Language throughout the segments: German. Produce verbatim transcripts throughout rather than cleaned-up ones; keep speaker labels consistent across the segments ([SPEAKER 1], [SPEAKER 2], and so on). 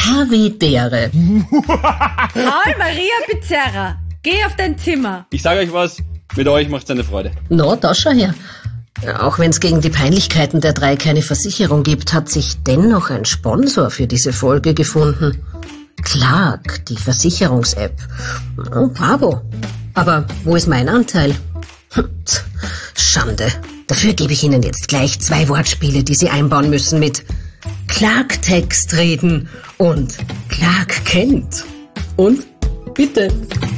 [SPEAKER 1] Havidere.
[SPEAKER 2] Paul Maria Pizzerra, geh auf dein Zimmer.
[SPEAKER 3] Ich sage euch was, mit euch macht's eine Freude.
[SPEAKER 1] No, da schau her. Auch wenn es gegen die Peinlichkeiten der drei keine Versicherung gibt, hat sich dennoch ein Sponsor für diese Folge gefunden. Clark, die Versicherungs-App. Oh, bravo. Aber wo ist mein Anteil? Schande. Dafür gebe ich Ihnen jetzt gleich zwei Wortspiele, die Sie einbauen müssen mit Clark-Text reden und Clark kennt. Und bitte.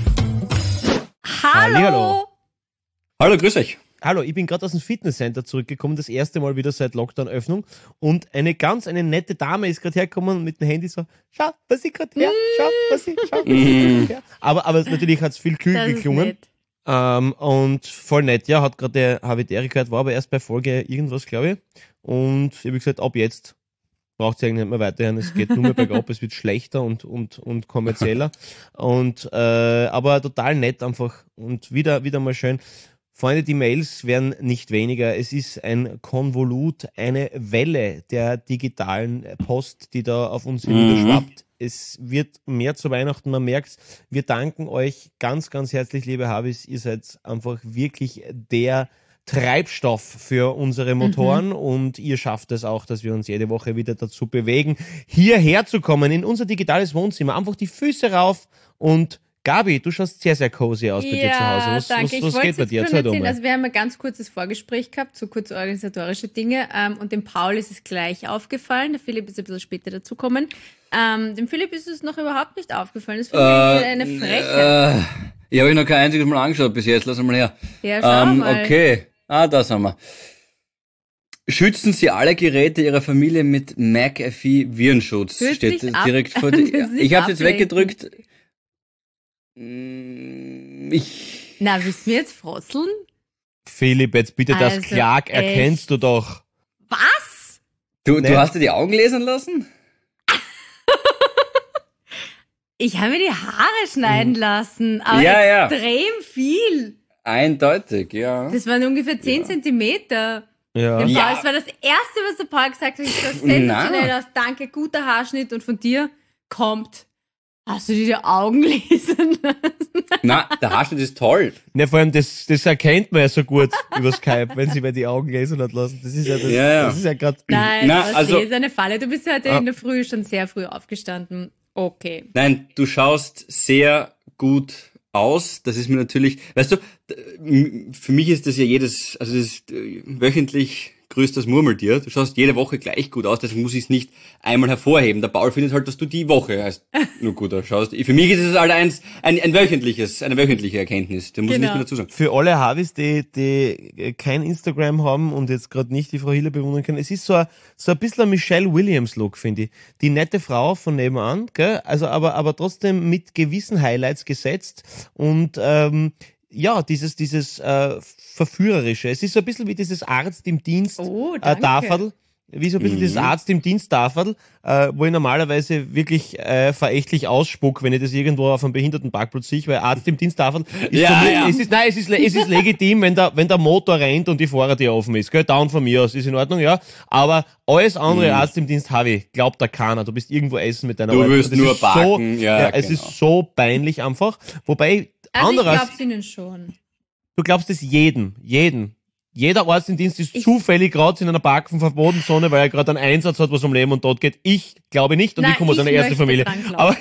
[SPEAKER 2] Hallo.
[SPEAKER 4] Hallihallo.
[SPEAKER 3] Hallo, grüß euch.
[SPEAKER 4] Hallo, ich bin gerade aus dem Fitnesscenter zurückgekommen, das erste Mal wieder seit Lockdown-Öffnung, und eine ganz, eine nette Dame ist gerade hergekommen mit dem Handy so, schau, was ich gerade her, schau, was ich, schau, was ich her. Aber, aber natürlich hat es viel kühl
[SPEAKER 2] Das ist
[SPEAKER 4] geklungen.
[SPEAKER 2] nett.
[SPEAKER 4] Ähm, und voll nett, ja, hat gerade der Havidere gehört, war aber erst bei Folge irgendwas, glaube ich. Und ich habe gesagt, ab jetzt braucht es eigentlich nicht mehr weiterhören, es geht nur mehr bergab, es wird schlechter und, und, und kommerzieller. Und, äh, aber total nett einfach und wieder, wieder mal schön. Freunde, die Mails werden nicht weniger. Es ist ein Konvolut, eine Welle der digitalen Post, die da auf uns hinüberschwappt. Es wird mehr zu Weihnachten, man merkt's. Wir danken euch ganz, ganz herzlich, liebe Habis. Ihr seid einfach wirklich der Treibstoff für unsere Motoren, mhm. und ihr schafft es auch, dass wir uns jede Woche wieder dazu bewegen, hierher zu kommen, in unser digitales Wohnzimmer. Einfach die Füße rauf und Gabi, du schaust sehr, sehr cozy aus bei
[SPEAKER 2] ja,
[SPEAKER 4] dir zu Hause. Was,
[SPEAKER 2] danke.
[SPEAKER 4] was, was
[SPEAKER 2] ich
[SPEAKER 4] geht bei dir?
[SPEAKER 2] Erzählen. Erzählen. Also wir haben ein ganz kurzes Vorgespräch gehabt, so kurz organisatorische Dinge, ähm, und dem Paul ist es gleich aufgefallen. Der Philipp ist ein bisschen später dazugekommen. Ähm, dem Philipp ist es noch überhaupt nicht aufgefallen. Das finde ich äh, eine Frechheit.
[SPEAKER 3] Äh, ich habe ich noch kein einziges Mal angeschaut bis jetzt. Lass mal her.
[SPEAKER 2] Ja, schau
[SPEAKER 3] ähm,
[SPEAKER 2] mal.
[SPEAKER 3] Okay, ah, da sind wir. Schützen Sie alle Geräte Ihrer Familie mit McAfee-Virenschutz.
[SPEAKER 2] Hört
[SPEAKER 3] Steht
[SPEAKER 2] sich ab-
[SPEAKER 3] direkt vor dir.
[SPEAKER 2] hört sich
[SPEAKER 3] Ich habe jetzt
[SPEAKER 2] ablenken.
[SPEAKER 3] weggedrückt. Mm, Ich.
[SPEAKER 2] Na, willst du mir jetzt frosseln?
[SPEAKER 4] Philipp, jetzt bitte, das
[SPEAKER 2] Also,
[SPEAKER 4] Clark
[SPEAKER 2] echt.
[SPEAKER 4] erkennst du doch.
[SPEAKER 2] Was?
[SPEAKER 3] Du,
[SPEAKER 4] Nee.
[SPEAKER 3] du hast dir die Augen lasern lassen?
[SPEAKER 2] Ich habe mir die Haare schneiden lassen, aber
[SPEAKER 3] Ja, ja.
[SPEAKER 2] extrem viel.
[SPEAKER 3] Eindeutig, ja.
[SPEAKER 2] Das waren ungefähr zehn
[SPEAKER 3] Ja.
[SPEAKER 2] Zentimeter.
[SPEAKER 4] Ja.
[SPEAKER 2] Dem
[SPEAKER 3] Ja.
[SPEAKER 2] Paul, das war das Erste, was der Paul gesagt hat. Ich sah sensationell aus. Danke, guter Haarschnitt. Und von dir kommt, hast du dir die Augen lesen lassen?
[SPEAKER 3] Na, der Haarschnitt ist toll.
[SPEAKER 4] Ne, vor allem, das, das erkennt man ja so gut über Skype, wenn sie mir die Augen lesen hat lassen. Das ist ja, das,
[SPEAKER 3] Ja, ja.
[SPEAKER 4] das ist ja gerade.
[SPEAKER 2] Nein,
[SPEAKER 3] Na,
[SPEAKER 2] was
[SPEAKER 3] also-
[SPEAKER 2] ist eine Falle. Du bist heute
[SPEAKER 4] Ah.
[SPEAKER 2] in der Früh schon sehr früh aufgestanden. Okay.
[SPEAKER 3] Nein, du schaust sehr gut aus. Das ist mir natürlich, weißt du, d- für mich ist das ja jedes, also das ist äh, wöchentlich grüßt das Murmeltier. Du schaust jede Woche gleich gut aus, deswegen muss ich es nicht einmal hervorheben. Der Paul findet halt, dass du die Woche erst nur gut ausschaust. Für mich ist es halt eins, ein, ein wöchentliches, eine wöchentliche Erkenntnis. Da muss ich
[SPEAKER 2] Genau.
[SPEAKER 3] nicht mehr dazu sagen.
[SPEAKER 4] Für alle Harvis, die, die kein Instagram haben und jetzt gerade nicht die Frau Hille bewundern können, es ist so ein, so ein bisschen ein Michelle Williams-Look, finde ich. Die nette Frau von nebenan, gell? Also, aber, aber trotzdem mit gewissen Highlights gesetzt und, ähm, ja, dieses, dieses, äh, Verführerische. Es ist so ein bisschen wie dieses Arzt im Dienst,
[SPEAKER 2] Oh,
[SPEAKER 4] äh,
[SPEAKER 2] danke.
[SPEAKER 4] Taferl. Wie so ein bisschen
[SPEAKER 3] Mhm.
[SPEAKER 4] dieses Arzt im Dienst Taferl, äh, wo ich normalerweise wirklich äh, verächtlich ausspuck, wenn ich das irgendwo auf einem Behindertenparkplatz sehe, weil Arzt im Dienst Taferl ist
[SPEAKER 3] Ja,
[SPEAKER 4] für mich,
[SPEAKER 3] ja.
[SPEAKER 4] es ist, nein, es ist, es ist legitim, wenn der, wenn der Motor rennt und die Fahrertür offen ist, gell, down von mir aus, ist in Ordnung, ja, aber alles andere
[SPEAKER 3] Mhm.
[SPEAKER 4] Arzt im Dienst habe ich, glaubt da keiner, du bist irgendwo essen mit deiner
[SPEAKER 3] Du
[SPEAKER 4] Arbeit.
[SPEAKER 3] wirst
[SPEAKER 4] Und das
[SPEAKER 3] nur
[SPEAKER 4] ist so,
[SPEAKER 3] parken, ja,
[SPEAKER 4] es
[SPEAKER 3] genau.
[SPEAKER 4] ist so peinlich einfach, wobei,
[SPEAKER 2] Also ich
[SPEAKER 4] andererseits,
[SPEAKER 2] glaub's ihnen schon.
[SPEAKER 4] du glaubst es jedem, jeden. Jeder Arzt im Dienst ist
[SPEAKER 2] Ich-
[SPEAKER 4] zufällig gerade in einer Parkverbotenzone, weil er gerade einen Einsatz hat, was um Leben und Tod geht. Ich glaube nicht und
[SPEAKER 2] Nein,
[SPEAKER 4] ich komme aus
[SPEAKER 2] ich
[SPEAKER 4] einer ersten
[SPEAKER 2] möchte
[SPEAKER 4] Familie.
[SPEAKER 2] dran glauben.
[SPEAKER 4] Aber,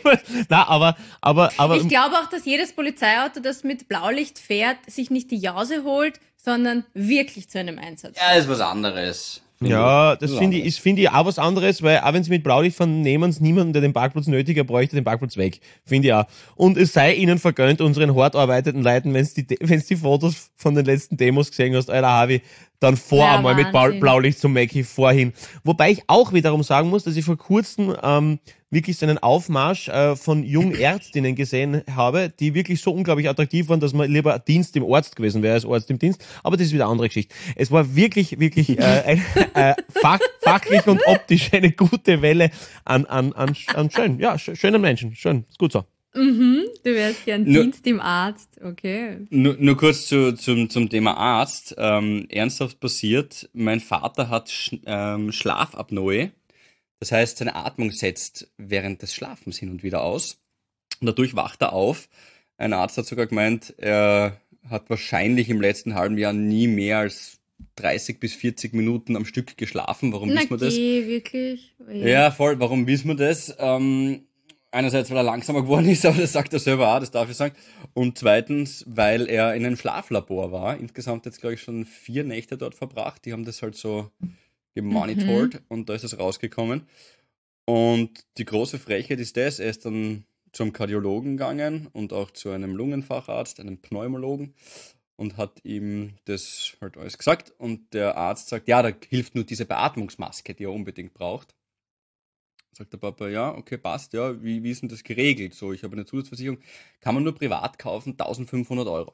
[SPEAKER 4] na, aber, aber, aber,
[SPEAKER 2] Ich glaube auch, dass jedes Polizeiauto, das mit Blaulicht fährt, sich nicht die Jause holt, sondern wirklich zu einem Einsatz.
[SPEAKER 3] Ja, ist was anderes.
[SPEAKER 4] ja, das
[SPEAKER 3] ist
[SPEAKER 4] finde ich,
[SPEAKER 3] anderes.
[SPEAKER 4] ist, finde ich auch was anderes, weil auch wenn sie mit Blaulicht fahren, nehmen sie niemanden, der den Parkplatz nötig hat, bräuchte den Parkplatz weg. Finde ich auch. Und es sei ihnen vergönnt, unseren hart arbeitenden Leuten, wenn du die, wenn's die Fotos von den letzten Demos gesehen hast, Alter Harvey, dann vor
[SPEAKER 2] Ja,
[SPEAKER 4] einmal mit Blau-
[SPEAKER 2] Wahnsinn.
[SPEAKER 4] Blaulicht zum Mackie vorhin. Wobei ich auch wiederum sagen muss, dass ich vor kurzem ähm, wirklich so einen Aufmarsch äh, von jungen Ärztinnen gesehen habe, die wirklich so unglaublich attraktiv waren, dass man lieber Dienst im Arzt gewesen wäre als Arzt im Dienst. Aber das ist wieder eine andere Geschichte. Es war wirklich, wirklich äh, ein, äh, fach, fachlich und optisch eine gute Welle an, an, an, an schön, ja, sch- schönen Menschen. Schön, ist gut so.
[SPEAKER 2] Mhm, du wärst gern
[SPEAKER 3] Nur-
[SPEAKER 2] Dienst im Arzt. Okay.
[SPEAKER 3] Nur, nur kurz zu, zum, zum Thema Arzt. Ähm, ernsthaft passiert, mein Vater hat Sch ähm, Schlafapnoe. Das heißt, seine Atmung setzt während des Schlafens hin und wieder aus. Und dadurch wacht er auf. Ein Arzt hat sogar gemeint, er hat wahrscheinlich im letzten halben Jahr nie mehr als dreißig bis vierzig Minuten am Stück geschlafen. Warum
[SPEAKER 2] Na,
[SPEAKER 3] wissen wir das?
[SPEAKER 2] geh, wirklich? Oh je.
[SPEAKER 3] Ja, voll. Warum wissen wir das? Ähm, einerseits, weil er langsamer geworden ist, aber das sagt er selber auch, das darf ich sagen. Und zweitens, weil er in einem Schlaflabor war. Insgesamt jetzt, glaube ich, schon vier Nächte dort verbracht. Die haben das halt so gemonitort
[SPEAKER 2] Mhm.
[SPEAKER 3] und da ist es rausgekommen. Und die große Frechheit ist das, er ist dann zum Kardiologen gegangen und auch zu einem Lungenfacharzt, einem Pneumologen und hat ihm das halt alles gesagt. Und der Arzt sagt, ja, da hilft nur diese Beatmungsmaske, die er unbedingt braucht. Sagt der Papa, ja, okay, passt, ja, wie, wie ist denn das geregelt? So, ich habe eine Zusatzversicherung, kann man nur privat kaufen, eintausendfünfhundert Euro.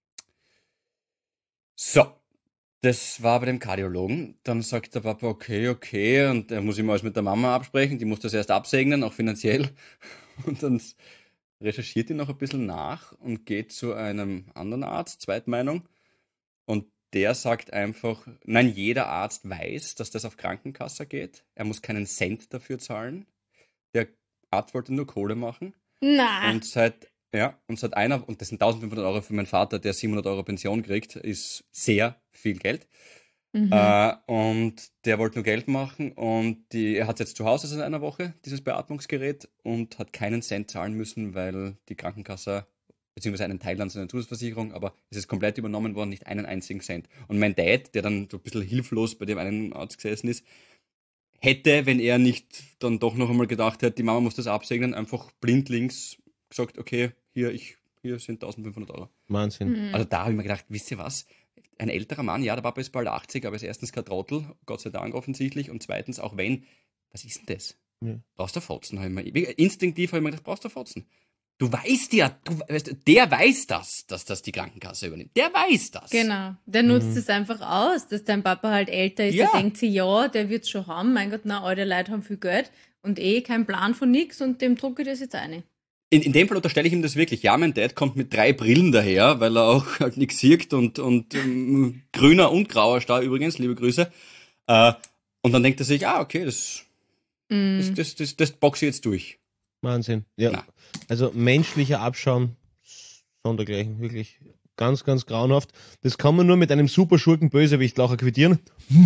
[SPEAKER 3] So, das war bei dem Kardiologen. Dann sagt der Papa, okay, okay, und er muss immer alles mit der Mama absprechen, die muss das erst absegnen, auch finanziell. Und dann recherchiert ihn noch ein bisschen nach und geht zu einem anderen Arzt, Zweitmeinung. Und der sagt einfach, nein, jeder Arzt weiß, dass das auf Krankenkasse geht. Er muss keinen Cent dafür zahlen. Der Arzt wollte nur Kohle machen.
[SPEAKER 2] Na,
[SPEAKER 3] Und seit, ja, und seit einer, und das sind eintausendfünfhundert Euro für meinen Vater, der siebenhundert Euro Pension kriegt, ist sehr viel Geld.
[SPEAKER 2] mhm.
[SPEAKER 3] Äh, und der wollte nur Geld machen und die, er hat es jetzt zu Hause seit einer Woche, dieses Beatmungsgerät, und hat keinen Cent zahlen müssen, weil die Krankenkasse, beziehungsweise einen Teil an seiner Zusatzversicherung, aber es ist komplett übernommen worden, nicht einen einzigen Cent. Und mein Dad, der dann so ein bisschen hilflos bei dem einen Arzt gesessen ist, hätte, wenn er nicht dann doch noch einmal gedacht hätte, die Mama muss das absegnen, einfach blindlings gesagt, okay, hier, ich, hier sind eintausendfünfhundert Euro.
[SPEAKER 4] Wahnsinn.
[SPEAKER 2] Mhm.
[SPEAKER 3] Also da habe ich mir gedacht, wisst ihr was? Ein älterer Mann, ja, der Papa ist bald achtzig, aber ist erstens kein Trottel, Gott sei Dank offensichtlich, und zweitens, auch wenn, was ist denn das?
[SPEAKER 4] Ja.
[SPEAKER 3] Brauchst du Fotzen? Hab ich mir, instinktiv habe ich mir gedacht, brauchst du Fotzen? Du weißt ja, du, weißt, der weiß das, dass das die Krankenkasse übernimmt. Der weiß das.
[SPEAKER 2] Genau. Der nutzt es einfach aus, dass dein Papa halt älter ist.
[SPEAKER 3] Ja.
[SPEAKER 2] Der denkt sich, ja, der wird's schon haben. Mein Gott, na, alte Leute haben viel Geld und eh kein Plan von nix und dem drucke ich das jetzt eine.
[SPEAKER 3] In, in dem Fall unterstelle ich ihm das wirklich. Ja, mein Dad kommt mit drei Brillen daher, weil er auch halt nichts sieht und, und ähm, grüner und grauer Star übrigens, liebe Grüße. Äh, und dann denkt er sich, ah, okay, das,
[SPEAKER 2] Mm.
[SPEAKER 3] das, das, das, das boxe ich jetzt durch.
[SPEAKER 4] Wahnsinn. Ja.
[SPEAKER 3] Na.
[SPEAKER 4] Also menschlicher Abschaum, sondergleichen, wirklich ganz, ganz grauenhaft. Das kann man nur mit einem super schurken Bösewicht-Lacher quittieren.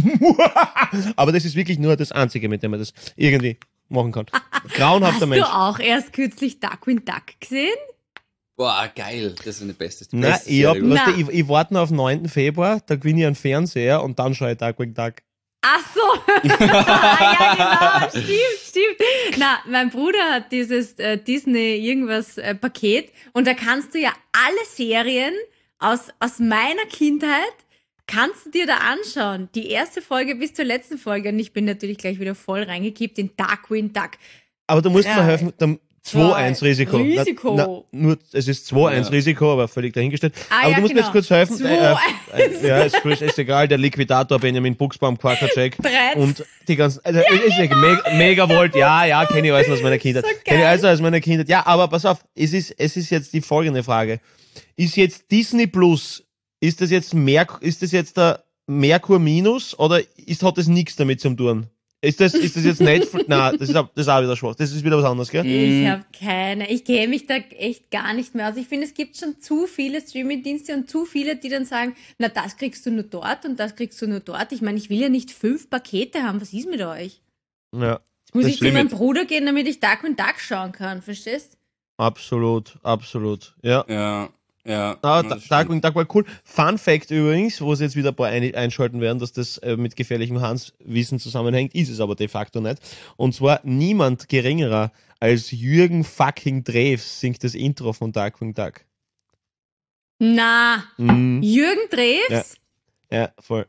[SPEAKER 4] Aber das ist wirklich nur das Einzige, mit dem man das irgendwie machen kann. Grauenhafter
[SPEAKER 2] Hast
[SPEAKER 4] Mensch.
[SPEAKER 2] du auch erst kürzlich Darkwing Duck gesehen?
[SPEAKER 3] Boah, geil. Das ist eine beste, die
[SPEAKER 4] Na,
[SPEAKER 3] beste
[SPEAKER 4] ich, hab,
[SPEAKER 3] Serie.
[SPEAKER 2] Na.
[SPEAKER 4] weißt du, ich, ich warte noch auf neunten Februar, da gewinne ich einen Fernseher und dann schaue ich Darkwing Duck.
[SPEAKER 2] Ach so. Ja, genau. Stimmt, stimmt. Na, mein Bruder hat dieses äh, Disney irgendwas äh, Paket und da kannst du ja alle Serien aus, aus meiner Kindheit kannst du dir da anschauen. Die erste Folge bis zur letzten Folge und ich bin natürlich gleich wieder voll reingekippt in Darkwing Duck.
[SPEAKER 4] Aber du musst
[SPEAKER 2] Ja.
[SPEAKER 4] mir helfen, dann zwei eins Risiko.
[SPEAKER 2] Risiko.
[SPEAKER 4] Na, na, nur, es ist zwei eins
[SPEAKER 3] Ja.
[SPEAKER 4] Risiko, aber völlig dahingestellt.
[SPEAKER 2] Ah,
[SPEAKER 4] aber
[SPEAKER 2] ja,
[SPEAKER 4] du musst
[SPEAKER 2] genau.
[SPEAKER 4] mir jetzt kurz helfen.
[SPEAKER 2] zwei
[SPEAKER 4] äh, ja, ist, ist, ist egal, der Liquidator, Benjamin Buchsbaum, Quackercheck.
[SPEAKER 2] Drei.
[SPEAKER 4] Und die ganzen, also, ist egal, mega, mega Volt, ja, ja, kenne ich alles aus meiner Kindheit.
[SPEAKER 2] So
[SPEAKER 4] Kenne ich
[SPEAKER 2] geil.
[SPEAKER 4] alles aus meiner Kindheit. Ja, aber pass auf, es ist, es ist jetzt die folgende Frage. Ist jetzt Disney Plus, ist das jetzt mehr, ist das jetzt der Merkur Minus oder ist, hat das nichts damit zu tun? Ist das, ist das jetzt Netflix? Nein, das ist, auch- das ist auch wieder schwach. Das ist wieder was anderes, gell?
[SPEAKER 2] Ich habe keine. Ich kenne mich da echt gar nicht mehr aus. Ich finde, es gibt schon zu viele Streaming-Dienste und zu viele, die dann sagen, na, das kriegst du nur dort und das kriegst du nur dort. Ich meine, ich will ja nicht fünf Pakete haben. Was ist mit euch?
[SPEAKER 4] Ja.
[SPEAKER 2] Jetzt muss
[SPEAKER 4] Das
[SPEAKER 2] ich zu
[SPEAKER 3] Schlimme-
[SPEAKER 2] meinem Bruder gehen, damit ich Darkwing Duck schauen kann. Verstehst?
[SPEAKER 4] Absolut, absolut. Ja.
[SPEAKER 3] Ja, ja.
[SPEAKER 4] Ah,
[SPEAKER 3] ja,
[SPEAKER 4] Da-
[SPEAKER 3] das stimmt.
[SPEAKER 4] Darkwing Duck war cool. Fun Fact übrigens, wo sie jetzt wieder ein paar ein einschalten werden, dass das äh, mit gefährlichem Hans-Wissen zusammenhängt, ist es aber de facto nicht. Und zwar niemand geringerer als Jürgen fucking Drews singt das Intro von Darkwing Duck.
[SPEAKER 2] Na,
[SPEAKER 4] Mhm.
[SPEAKER 2] Jürgen Drews?
[SPEAKER 4] Ja. Ja, voll.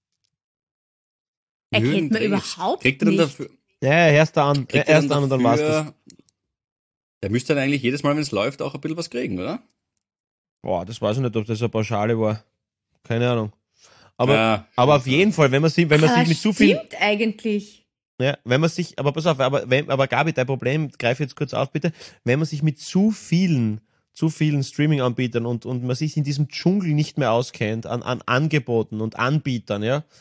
[SPEAKER 2] Erkennt
[SPEAKER 3] Jürgen
[SPEAKER 2] man
[SPEAKER 3] Drews.
[SPEAKER 2] überhaupt
[SPEAKER 3] Kriegt er dann
[SPEAKER 2] nicht.
[SPEAKER 3] dafür,
[SPEAKER 4] Ja, ja, erst da an,
[SPEAKER 3] kriegt er
[SPEAKER 4] erst
[SPEAKER 3] dann
[SPEAKER 4] an und dann war's das.
[SPEAKER 3] dafür, der müsste dann eigentlich jedes Mal, wenn es läuft, auch ein bisschen was kriegen, oder?
[SPEAKER 4] Boah, das weiß ich nicht, ob das eine Pauschale war. Keine Ahnung. Aber,
[SPEAKER 3] Ja.
[SPEAKER 4] aber auf jeden Fall, wenn man sich, wenn man
[SPEAKER 2] Ah,
[SPEAKER 4] sich mit zu viel,
[SPEAKER 2] stimmt eigentlich.
[SPEAKER 4] ja, wenn man sich, aber pass auf, aber, wenn, aber Gabi, dein Problem, greif jetzt kurz auf, bitte, wenn man sich mit zu vielen, zu vielen Streaming-Anbietern und, und man sich in diesem Dschungel nicht mehr auskennt, an, an Angeboten und Anbietern, ja,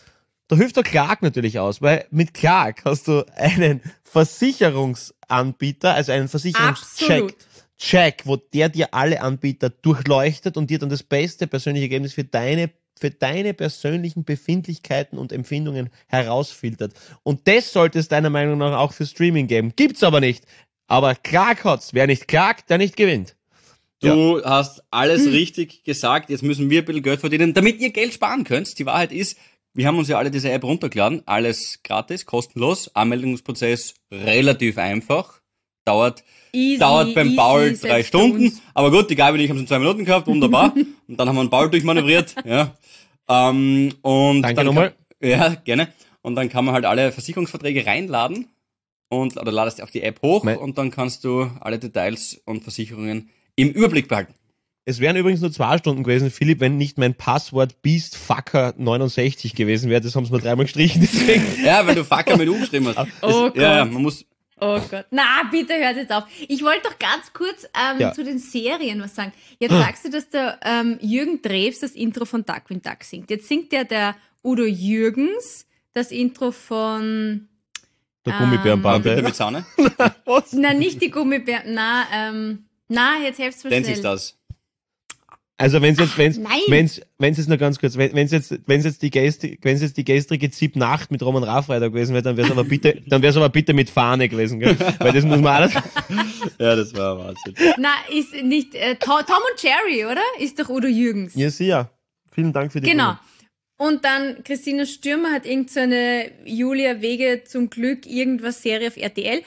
[SPEAKER 4] da hilft der Clark natürlich aus, weil mit Clark hast du einen Versicherungsanbieter, also einen Versicherungscheck,
[SPEAKER 2] Absolut.
[SPEAKER 4] Check, wo der dir alle Anbieter durchleuchtet und dir dann das beste persönliche Ergebnis für deine, für deine persönlichen Befindlichkeiten und Empfindungen herausfiltert. Und das sollte es deiner Meinung nach auch für Streaming geben. Gibt's aber nicht. Aber Clark hat's. Wer nicht klagt, der nicht gewinnt.
[SPEAKER 3] Du ja. hast alles hm. richtig gesagt. Jetzt müssen wir ein bisschen Geld verdienen, damit ihr Geld sparen könnt. Die Wahrheit ist, wir haben uns ja alle diese App runtergeladen. Alles gratis, kostenlos. Anmeldungsprozess relativ einfach. Dauert Easy, Dauert beim easy, Paul drei Stunden, uns. Aber gut, die Gabi und ich haben es in zwei Minuten gehabt, wunderbar. Und dann haben wir einen Paul durchmanövriert, ja. Ähm, und
[SPEAKER 4] Danke
[SPEAKER 3] dann
[SPEAKER 4] nochmal.
[SPEAKER 3] Kann, ja, gerne. Und dann kann man halt alle Versicherungsverträge reinladen und oder ladest auf die App hoch mein und dann kannst du alle Details und Versicherungen im Überblick behalten.
[SPEAKER 4] Es wären übrigens nur zwei Stunden gewesen, Philipp, wenn nicht mein Passwort Beastfucker neunundsechzig gewesen wäre. Das haben sie mir dreimal gestrichen, deswegen.
[SPEAKER 3] Ja, weil du Fucker mit U geschrieben hast.
[SPEAKER 2] Oh
[SPEAKER 3] das, ja, man muss.
[SPEAKER 2] Oh Gott. Na, bitte hört jetzt auf. Ich wollte doch ganz kurz ähm, ja. zu den Serien was sagen. Jetzt sagst du, dass der ähm, Jürgen Drews das Intro von Darkwing Duck singt. Jetzt singt ja der Udo Jürgens das Intro von
[SPEAKER 4] der Gummibärenbande.
[SPEAKER 3] Bitte mit Sahne?
[SPEAKER 2] Was? Na, nicht die Gummibären. Na, ähm, na, jetzt helft's mir schnell.
[SPEAKER 3] Denn ist das.
[SPEAKER 4] Also wenn's jetzt, wenn's, wenn's, wenn's jetzt nur ganz kurz, wenn, wenn's jetzt, wenn's jetzt die Gäste, wenn's jetzt die gestrige Zip Nacht mit Roman Raffreiter gewesen wäre, dann wär's aber bitte, dann wär's aber bitte mit Fahne gewesen, gell? Weil das muss man alles.
[SPEAKER 3] Ja, das war Wahnsinn.
[SPEAKER 2] Na, ist nicht, äh, Tom, Tom und Jerry, oder? Ist doch Udo Jürgens.
[SPEAKER 4] Ja, sicher. Vielen Dank für die
[SPEAKER 2] Genau. Blumen. Und dann Christina Stürmer hat irgend so eine Julia Wege zum Glück irgendwas Serie auf R T L.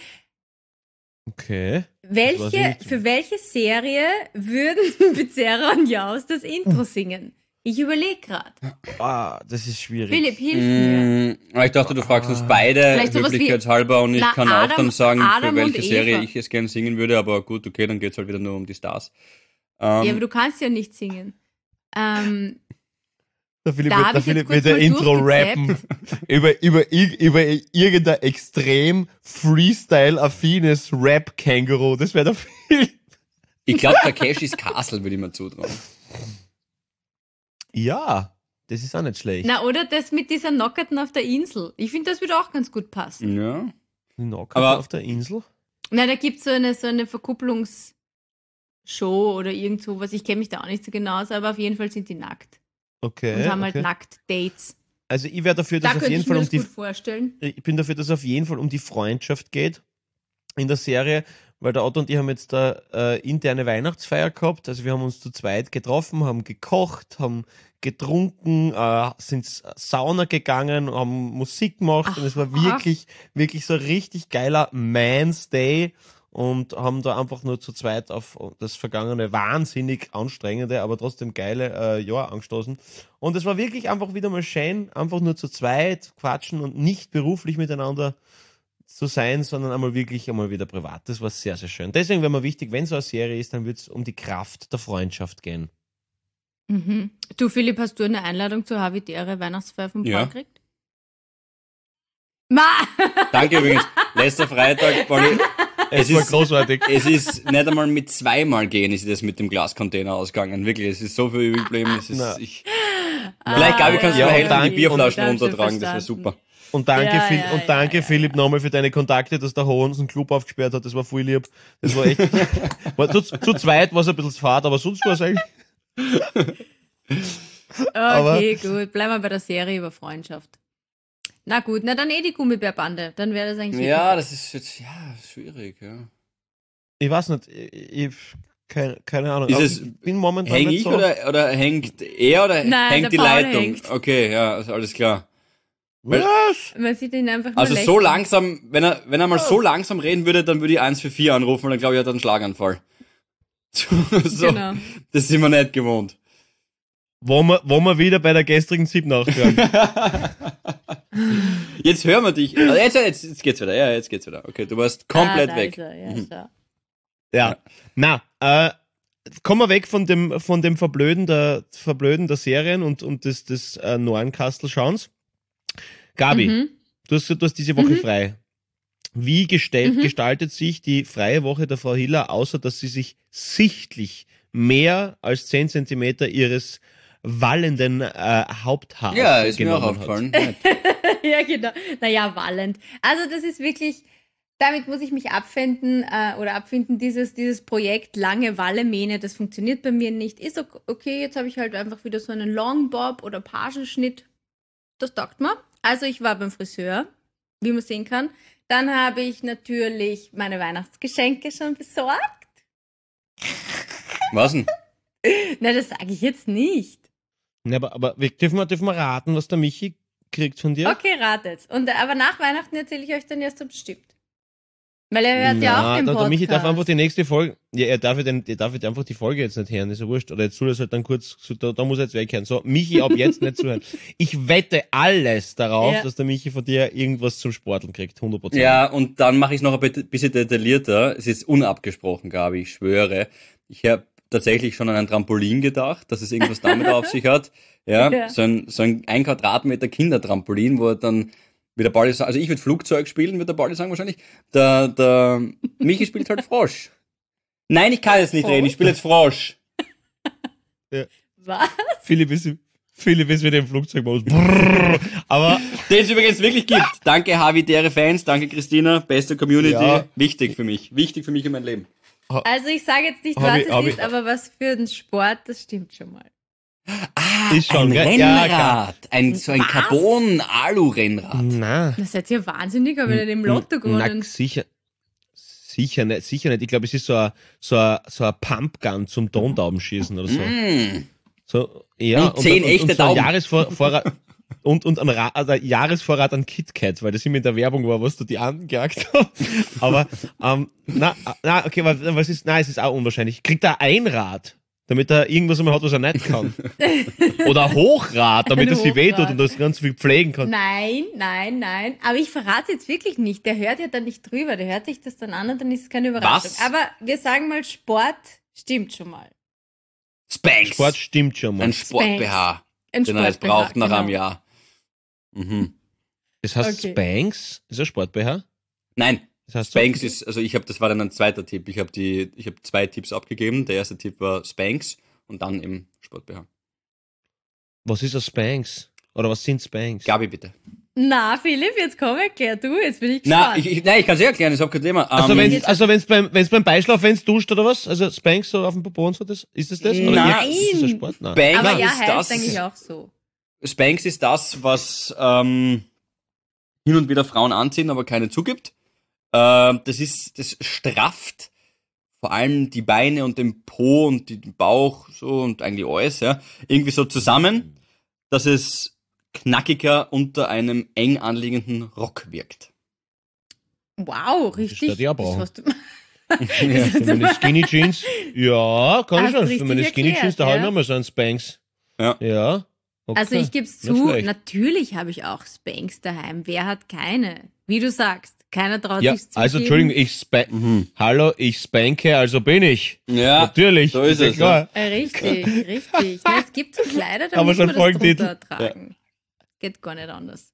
[SPEAKER 4] Okay.
[SPEAKER 2] Welche, für welche Serie würden Becerra und Jaus das Intro singen? Ich überlege gerade.
[SPEAKER 4] Ah, das ist schwierig.
[SPEAKER 2] Philipp, hilf mir.
[SPEAKER 3] Mm, ich dachte, du fragst uns beide höflichkeitshalber und ich
[SPEAKER 2] na,
[SPEAKER 3] kann
[SPEAKER 2] Adam,
[SPEAKER 3] auch dann sagen,
[SPEAKER 2] Adam
[SPEAKER 3] für welche Serie
[SPEAKER 2] Eva.
[SPEAKER 3] ich es gerne singen würde, aber gut, okay, dann geht's halt wieder nur um die Stars. Ähm,
[SPEAKER 2] ja, aber du kannst ja nicht singen. Ähm,
[SPEAKER 4] Der Philipp
[SPEAKER 2] da
[SPEAKER 4] wird, der Philipp wird der Intro rappen über, über, über irgendein extrem Freestyle-affines Rap-Känguru. Das wäre der Philipp.
[SPEAKER 3] Ich glaube, Takeshis Castle würde ich mir zutrauen.
[SPEAKER 4] Ja, das ist auch nicht schlecht.
[SPEAKER 2] Na, oder das mit dieser Knockerten auf der Insel. Ich finde, das würde auch ganz gut passen.
[SPEAKER 3] Ja.
[SPEAKER 4] Die Knockerten auf der Insel?
[SPEAKER 2] Na, da gibt es so eine, so eine Verkupplungsshow oder irgend sowas. Ich kenne mich da auch nicht so genau aus, aber auf jeden Fall sind die nackt.
[SPEAKER 4] Okay.
[SPEAKER 2] Und haben
[SPEAKER 4] okay.
[SPEAKER 2] halt nackt Dates.
[SPEAKER 4] Also ich wäre dafür, dass
[SPEAKER 2] da
[SPEAKER 4] auf jeden
[SPEAKER 2] ich
[SPEAKER 4] Fall
[SPEAKER 2] mir
[SPEAKER 4] um
[SPEAKER 2] das
[SPEAKER 4] die
[SPEAKER 2] gut vorstellen.
[SPEAKER 4] Ich bin dafür, dass es auf jeden Fall um die Freundschaft geht in der Serie, weil der Otto und ich haben jetzt da äh, interne Weihnachtsfeier gehabt. Also wir haben uns zu zweit getroffen, haben gekocht, haben getrunken, äh, sind Sauna gegangen, haben Musik gemacht. Ach, und es war wirklich, wirklich so ein richtig geiler Man's Day. Und haben da einfach nur zu zweit auf das vergangene, wahnsinnig anstrengende, aber trotzdem geile äh, Jahr angestoßen. Und es war wirklich einfach wieder mal schön, einfach nur zu zweit quatschen und nicht beruflich miteinander zu sein, sondern einmal wirklich einmal wieder privat. Das war sehr, sehr schön. Deswegen wäre mir wichtig, wenn so eine Serie ist, dann wird es um die Kraft der Freundschaft gehen.
[SPEAKER 2] Mhm. Du, Philipp, hast du eine Einladung zur Habitäre Weihnachtsfeier vom Paul
[SPEAKER 3] ja.
[SPEAKER 2] gekriegt? Ma!
[SPEAKER 3] Danke übrigens. Letzter Freitag, Pauli.
[SPEAKER 4] Es, es war großartig.
[SPEAKER 3] Es ist nicht einmal mit zweimal gehen, ist das mit dem Glascontainer ausgegangen. Wirklich, es ist so viel übrig geblieben. Es ist, ich,
[SPEAKER 2] ah,
[SPEAKER 3] vielleicht, Gabi, kannst
[SPEAKER 4] ja,
[SPEAKER 3] du mir helfen,
[SPEAKER 4] danke,
[SPEAKER 3] die Bierflaschen
[SPEAKER 2] und,
[SPEAKER 3] runtertragen. Das wäre super.
[SPEAKER 4] Und danke,
[SPEAKER 2] ja,
[SPEAKER 4] Phil,
[SPEAKER 2] ja,
[SPEAKER 4] und danke
[SPEAKER 2] ja, ja,
[SPEAKER 4] Philipp,
[SPEAKER 2] ja.
[SPEAKER 4] nochmal für deine Kontakte, dass der Hohns einen Club aufgesperrt hat. Das war voll lieb. Das war echt. war, zu, zu zweit war es ein bisschen fad, aber sonst war es eigentlich.
[SPEAKER 2] Okay, aber, gut. Bleiben wir bei der Serie über Freundschaft. Na gut, na dann eh die Gummibärbande. Dann wäre das eigentlich.
[SPEAKER 3] Ja, das ist jetzt ja schwierig, ja.
[SPEAKER 4] Ich weiß nicht, ich, ich keine, keine Ahnung.
[SPEAKER 3] Ist es,
[SPEAKER 4] ich bin momentan
[SPEAKER 3] häng
[SPEAKER 4] nicht
[SPEAKER 3] ich
[SPEAKER 4] so
[SPEAKER 3] oder, oder hängt er oder
[SPEAKER 2] Nein,
[SPEAKER 3] hängt die
[SPEAKER 2] Paul
[SPEAKER 3] Leitung?
[SPEAKER 2] hängt.
[SPEAKER 3] Okay, ja, also alles klar.
[SPEAKER 4] Was?
[SPEAKER 2] Man sieht ihn einfach nur
[SPEAKER 3] Also
[SPEAKER 2] lächeln.
[SPEAKER 3] so langsam, wenn er, wenn er mal so langsam reden würde, dann würde ich eins für vier anrufen und dann glaube ich, er hat einen Schlaganfall. So,
[SPEAKER 2] Genau.
[SPEAKER 3] Das sind wir nicht gewohnt.
[SPEAKER 4] Wo wir, wo wir wieder bei der gestrigen Zip nachhören.
[SPEAKER 3] Jetzt hören wir dich. Also jetzt, jetzt, jetzt geht's wieder. Ja, jetzt geht's wieder. Okay, du warst komplett
[SPEAKER 2] ah, da
[SPEAKER 3] weg.
[SPEAKER 2] Ist er. Ja,
[SPEAKER 3] Mhm.
[SPEAKER 2] ist er.
[SPEAKER 4] Ja. Na, äh, kommen wir weg von dem, von dem Verblöden der, Verblöden der Serien und, und des, des äh, Nornkastel-Schauens. Gabi,
[SPEAKER 2] Mhm.
[SPEAKER 4] du, hast, du hast diese Woche
[SPEAKER 2] Mhm.
[SPEAKER 4] frei. Wie gestellt,
[SPEAKER 2] Mhm.
[SPEAKER 4] gestaltet sich die freie Woche der Frau Hiller, außer dass sie sich sichtlich mehr als zehn Zentimeter ihres wallenden äh, Haupthaars
[SPEAKER 3] Ja, ist mir auch
[SPEAKER 4] genommen hat?
[SPEAKER 3] aufgefallen.
[SPEAKER 2] Ja, genau. Naja, wallend. Also das ist wirklich, damit muss ich mich abfinden äh, oder abfinden, dieses, dieses Projekt lange Wallemähne, das funktioniert bei mir nicht. Ist ok- okay, jetzt habe ich halt einfach wieder so einen Longbob oder Pagenschnitt. Das taugt mir. Also ich war beim Friseur, wie man sehen kann. Dann habe ich natürlich meine Weihnachtsgeschenke schon besorgt.
[SPEAKER 3] Was denn?
[SPEAKER 2] Na, das sage ich jetzt nicht.
[SPEAKER 4] Ja, aber, aber wir, dürfen, wir, dürfen wir raten, was der Michi kriegt von dir?
[SPEAKER 2] Okay, ratet. Und, aber nach Weihnachten erzähle ich euch dann erst bestimmt. Weil er hört ja auch den
[SPEAKER 4] der,
[SPEAKER 2] Podcast.
[SPEAKER 4] der Michi darf einfach die nächste Folge, ja, er darf, den, er darf jetzt einfach die Folge jetzt nicht hören, ist ja wurscht. Oder jetzt soll er es halt dann kurz, so, da, da muss er jetzt weghören. So, Michi, ab jetzt nicht zuhören. Ich wette alles darauf,
[SPEAKER 2] Ja.
[SPEAKER 4] dass der Michi von dir irgendwas zum Sporteln kriegt, hundert Prozent.
[SPEAKER 3] Ja, und dann mache ich es noch ein bisschen detaillierter. Es ist unabgesprochen, Gabi, ich schwöre. Ich habe tatsächlich schon an ein Trampolin gedacht, dass es irgendwas damit auf sich hat. Ja,
[SPEAKER 2] Ja.
[SPEAKER 3] so ein, so ein ein Quadratmeter Kindertrampolin, wo er dann wie der Baldi sagt, also ich würde Flugzeug spielen, wird der Baldi sagen wahrscheinlich. Der, der Michi spielt halt Frosch. Nein, ich kann jetzt nicht reden, ich spiele jetzt Frosch.
[SPEAKER 2] Was?
[SPEAKER 4] Philipp ist, Philipp ist wieder im Flugzeugmodus. Brrr. Aber,
[SPEAKER 3] Den es übrigens wirklich gibt. Danke Havidere Fans, danke Christina, beste Community.
[SPEAKER 4] Ja.
[SPEAKER 3] Wichtig für mich, wichtig für mich in meinem Leben.
[SPEAKER 2] Also ich sage jetzt nicht,
[SPEAKER 4] Hab
[SPEAKER 2] was
[SPEAKER 4] ich-
[SPEAKER 2] es
[SPEAKER 4] hab
[SPEAKER 2] ist,
[SPEAKER 4] ich-
[SPEAKER 2] aber was für den Sport, das stimmt schon mal.
[SPEAKER 3] Ah,
[SPEAKER 4] Ist schon,
[SPEAKER 3] ein
[SPEAKER 4] gell? Ja,
[SPEAKER 3] Rennrad. ein, so ein
[SPEAKER 2] Was?
[SPEAKER 3] Carbon-Alu-Rennrad.
[SPEAKER 4] na,
[SPEAKER 2] Das seid ihr wahnsinnig, aber nicht im Lotto
[SPEAKER 4] na,
[SPEAKER 2] gewonnen.
[SPEAKER 4] sicher, sicher nicht, sicher nicht. Ich glaube, es ist so ein, so ein, so ein Pumpgun zum Tontaubenschießen oder so.
[SPEAKER 3] Mm.
[SPEAKER 4] So, ja,
[SPEAKER 3] Und zehn echte
[SPEAKER 4] und so ein
[SPEAKER 3] Tauben.
[SPEAKER 4] Jahresvorrat und, und ein, Ra also ein Jahresvorrat an KitKat, weil das immer in der Werbung war, was du die angejagt hast. Aber, ähm, na, na, okay, was, was ist, nein, es ist auch unwahrscheinlich. Kriegt er ein Rad, damit er irgendwas einmal hat, was er nicht kann? Oder ein Hochrad, damit
[SPEAKER 2] Ein
[SPEAKER 4] er sich wehtut
[SPEAKER 2] Hochrad.
[SPEAKER 4] und das ganz viel pflegen kann.
[SPEAKER 2] Nein, nein, nein. Aber ich verrate jetzt wirklich nicht. Der hört ja dann nicht drüber. Der hört sich das dann an und dann ist es keine Überraschung.
[SPEAKER 3] Was?
[SPEAKER 2] Aber wir sagen mal, Sport stimmt schon mal.
[SPEAKER 3] Spanx.
[SPEAKER 4] Sport stimmt schon mal.
[SPEAKER 3] Ein Sport-B H,
[SPEAKER 2] Ein
[SPEAKER 3] den er jetzt
[SPEAKER 2] Sport-B H,
[SPEAKER 3] braucht nach
[SPEAKER 2] genau.
[SPEAKER 3] einem Jahr. Mhm.
[SPEAKER 4] Das heißt
[SPEAKER 2] Okay.
[SPEAKER 4] Spanx? Ist ein Sport-B H?
[SPEAKER 3] Nein,
[SPEAKER 4] Das heißt so-
[SPEAKER 3] Spanx ist, also ich habe, das war dann ein zweiter Tipp. Ich habe die, ich habe zwei Tipps abgegeben. Der erste Tipp war Spanx und dann eben Sport-B H.
[SPEAKER 4] Was ist ein Spanx? Oder was sind Spanx?
[SPEAKER 3] Gabi, bitte.
[SPEAKER 2] Na, Philipp, jetzt komm, erklär du. Jetzt bin ich
[SPEAKER 3] Na,
[SPEAKER 2] gespannt.
[SPEAKER 3] ich, ich, nein, ich kann es eh erklären, ist auch kein Thema.
[SPEAKER 4] Also
[SPEAKER 3] Ähm,
[SPEAKER 4] wenn also wenn's beim wenn's beim Beischlaf, wenn's duscht oder was? Also Spanx so auf dem Popo und so, das ist das das? Oder
[SPEAKER 3] Nein.
[SPEAKER 4] ist das ein Sport? Nein.
[SPEAKER 3] Spanx
[SPEAKER 2] aber ja,
[SPEAKER 3] ist
[SPEAKER 2] heißt
[SPEAKER 3] das,
[SPEAKER 2] eigentlich auch so.
[SPEAKER 3] Spanx ist das, was ähm, hin und wieder Frauen anziehen, aber keine zugibt. Ähm, das ist, das strafft vor allem die Beine und den Po und den Bauch so und eigentlich alles, ja, irgendwie so zusammen, dass es knackiger unter einem eng anliegenden Rock wirkt.
[SPEAKER 2] Wow,
[SPEAKER 4] Das
[SPEAKER 2] richtig.
[SPEAKER 4] hätte ich auch brauchen.
[SPEAKER 2] hast du-
[SPEAKER 3] Ja.
[SPEAKER 4] Für meine Skinny Jeans. Ja, kann ich
[SPEAKER 2] Hast
[SPEAKER 4] schon.
[SPEAKER 2] richtig
[SPEAKER 4] Für meine Skinny
[SPEAKER 2] erklärt,
[SPEAKER 4] Jeans, da
[SPEAKER 2] ja.
[SPEAKER 4] habe ich immer so einen Spanx.
[SPEAKER 3] Ja.
[SPEAKER 4] Ja. Okay.
[SPEAKER 2] Also ich gebe
[SPEAKER 4] Nicht
[SPEAKER 2] zu,
[SPEAKER 4] schlecht.
[SPEAKER 2] natürlich habe ich auch Spanx daheim. Wer hat keine? Wie du sagst, keiner traut
[SPEAKER 4] Ja,
[SPEAKER 2] sich's zu
[SPEAKER 4] also
[SPEAKER 2] geben.
[SPEAKER 4] Entschuldigung, ich spa
[SPEAKER 3] Mhm.
[SPEAKER 4] Hallo, ich spanke, also bin ich.
[SPEAKER 3] Ja,
[SPEAKER 4] Natürlich.
[SPEAKER 3] so ist
[SPEAKER 4] ja
[SPEAKER 3] es,
[SPEAKER 4] klar.
[SPEAKER 2] Äh, Richtig, richtig. Na, es gibt so Kleider, da
[SPEAKER 4] Aber
[SPEAKER 2] muss
[SPEAKER 4] schon
[SPEAKER 2] man das
[SPEAKER 4] Folgentitel.
[SPEAKER 2] drunter tragen. Geht gar nicht anders.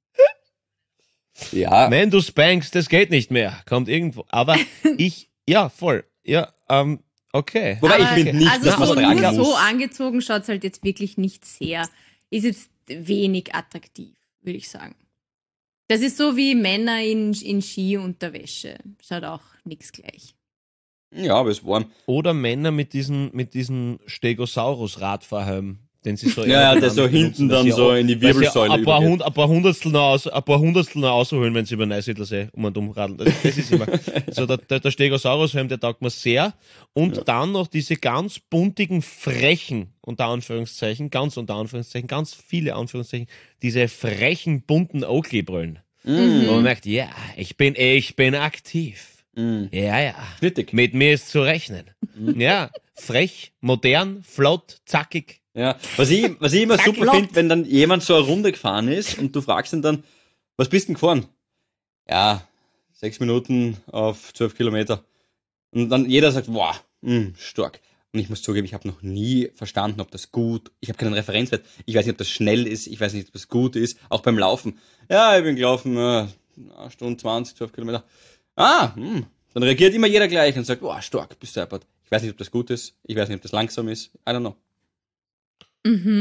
[SPEAKER 3] ja.
[SPEAKER 4] Wenn du spankst, das geht nicht mehr. Kommt irgendwo. Aber ich, ja, voll. Ja, ähm, okay.
[SPEAKER 3] Wobei ich
[SPEAKER 2] Aber-
[SPEAKER 3] finde nicht,
[SPEAKER 2] also
[SPEAKER 3] dass man
[SPEAKER 2] so,
[SPEAKER 3] es tragen
[SPEAKER 2] nur
[SPEAKER 3] muss.
[SPEAKER 2] so angezogen schaut's halt jetzt wirklich nicht sehr. Ist jetzt wenig attraktiv, würde ich sagen. Das ist so wie Männer in, in Skiunterwäsche. Schaut auch nichts gleich.
[SPEAKER 3] Ja, aber es ist warm.
[SPEAKER 4] Oder Männer mit diesen, mit diesen Stegosaurus-Radfahrhelm, den sie so
[SPEAKER 3] Ja, ja, der so
[SPEAKER 4] benutzen,
[SPEAKER 3] hinten
[SPEAKER 4] dass
[SPEAKER 3] dann
[SPEAKER 4] sie
[SPEAKER 3] so
[SPEAKER 4] auch-
[SPEAKER 3] in die
[SPEAKER 4] weil sie
[SPEAKER 3] Wirbelsäule
[SPEAKER 4] ein paar,
[SPEAKER 3] übergeht.
[SPEAKER 4] Hund, ein paar Hundertstel noch aus, ein paar Hundertstel noch rausholen, wenn sie über den Neusiedlersee um und um radeln. Das, das ist immer. So, der, der, der Stegosaurus-Helm, der taugt mir sehr. Und
[SPEAKER 3] Ja.
[SPEAKER 4] dann noch diese ganz buntigen, frechen, unter Anführungszeichen, ganz unter Anführungszeichen, ganz viele Anführungszeichen, diese frechen, bunten Oakley-Brillen.
[SPEAKER 3] Mm.
[SPEAKER 4] Wo man merkt, ja, ich bin, ich bin aktiv.
[SPEAKER 3] Mm.
[SPEAKER 4] Ja, ja.
[SPEAKER 3] Schnittig.
[SPEAKER 4] Mit mir ist zu rechnen. Ja, frech, modern, flott, zackig.
[SPEAKER 3] Ja, was ich, was ich immer
[SPEAKER 4] Zack,
[SPEAKER 3] super
[SPEAKER 4] flott.
[SPEAKER 3] finde, wenn dann jemand so eine Runde gefahren ist und du fragst ihn dann, was bist denn gefahren? Ja, sechs Minuten auf zwölf Kilometer. Und dann jeder sagt, wow, mh, stark. Und ich muss zugeben, ich habe noch nie verstanden, ob das gut, ich habe keinen Referenzwert, ich weiß nicht, ob das schnell ist, ich weiß nicht, ob das gut ist, auch beim Laufen. Ja, ich bin gelaufen, äh, eine Stunde zwanzig, zwölf Kilometer. Ah, hm. Dann reagiert immer jeder gleich und sagt, wow, stark, bist du deppert. Ich weiß nicht, ob das gut ist, ich weiß nicht, ob das langsam ist, I don't know.
[SPEAKER 2] Mhm.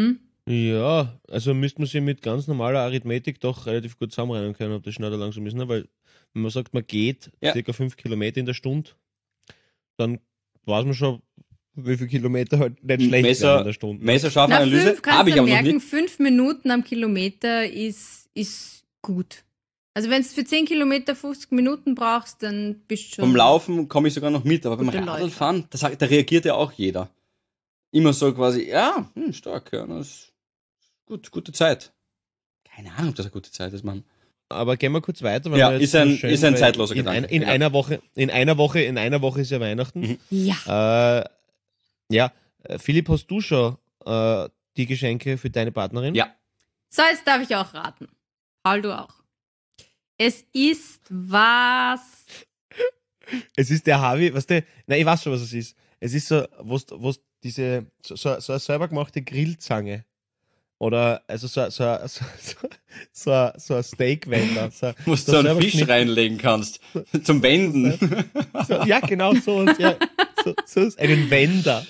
[SPEAKER 4] Ja, also müsste man sich mit ganz normaler Arithmetik doch relativ gut zusammenrennen können, ob das schnell oder langsam ist, ne? Weil wenn man sagt, man geht
[SPEAKER 3] Ja.
[SPEAKER 4] circa fünf Kilometer in der Stunde, dann weiß man schon, wie viele Kilometer halt nicht schlecht
[SPEAKER 3] Messer-
[SPEAKER 4] werden in der Stunde.
[SPEAKER 3] Messerscharfe
[SPEAKER 2] Na,
[SPEAKER 3] Analyse
[SPEAKER 2] fünf kannst
[SPEAKER 3] habe ich
[SPEAKER 2] du
[SPEAKER 3] aber noch
[SPEAKER 2] merken,
[SPEAKER 3] nicht.
[SPEAKER 2] fünf Minuten am Kilometer ist, ist gut. Also wenn du für zehn Kilometer fünfzig Minuten brauchst, dann bist du schon...
[SPEAKER 3] Beim Laufen komme ich sogar noch mit, aber beim
[SPEAKER 2] Gute Leute.
[SPEAKER 3] Radlfahren, das, da reagiert ja auch jeder. Immer so quasi, ja, hm, stark, ja, das ist gut, gute Zeit. Keine Ahnung, ob das eine gute Zeit ist, Mann.
[SPEAKER 4] Aber gehen wir kurz weiter. Weil
[SPEAKER 3] Ja,
[SPEAKER 4] wir jetzt
[SPEAKER 3] ist ein-
[SPEAKER 4] so schön,
[SPEAKER 3] ist ein
[SPEAKER 4] weil
[SPEAKER 3] zeitloser
[SPEAKER 4] in,
[SPEAKER 3] Gedanke.
[SPEAKER 4] ein, in
[SPEAKER 3] Ja.
[SPEAKER 4] einer Woche, in einer Woche, in einer Woche ist ja Weihnachten.
[SPEAKER 3] Mhm.
[SPEAKER 2] Ja.
[SPEAKER 4] Äh, ja, äh, Philipp, hast du schon äh, die Geschenke für deine Partnerin?
[SPEAKER 3] Ja.
[SPEAKER 2] So, jetzt darf ich auch raten. Paul, du auch. Es ist was...
[SPEAKER 4] Es ist der Harvey, weißt du, nein, ich weiß schon, was es ist. Es ist so, was, was diese, so, so, so eine selber gemachte Grillzange. Oder, also so, so, so, so, so, so ein Steakwender. So,
[SPEAKER 3] Wo du
[SPEAKER 4] so
[SPEAKER 3] so einen
[SPEAKER 4] selber
[SPEAKER 3] Fisch
[SPEAKER 4] geschnitten.
[SPEAKER 3] reinlegen kannst. Zum Wenden.
[SPEAKER 4] So, ja, genau, so, ja, so, so ist einen Wender.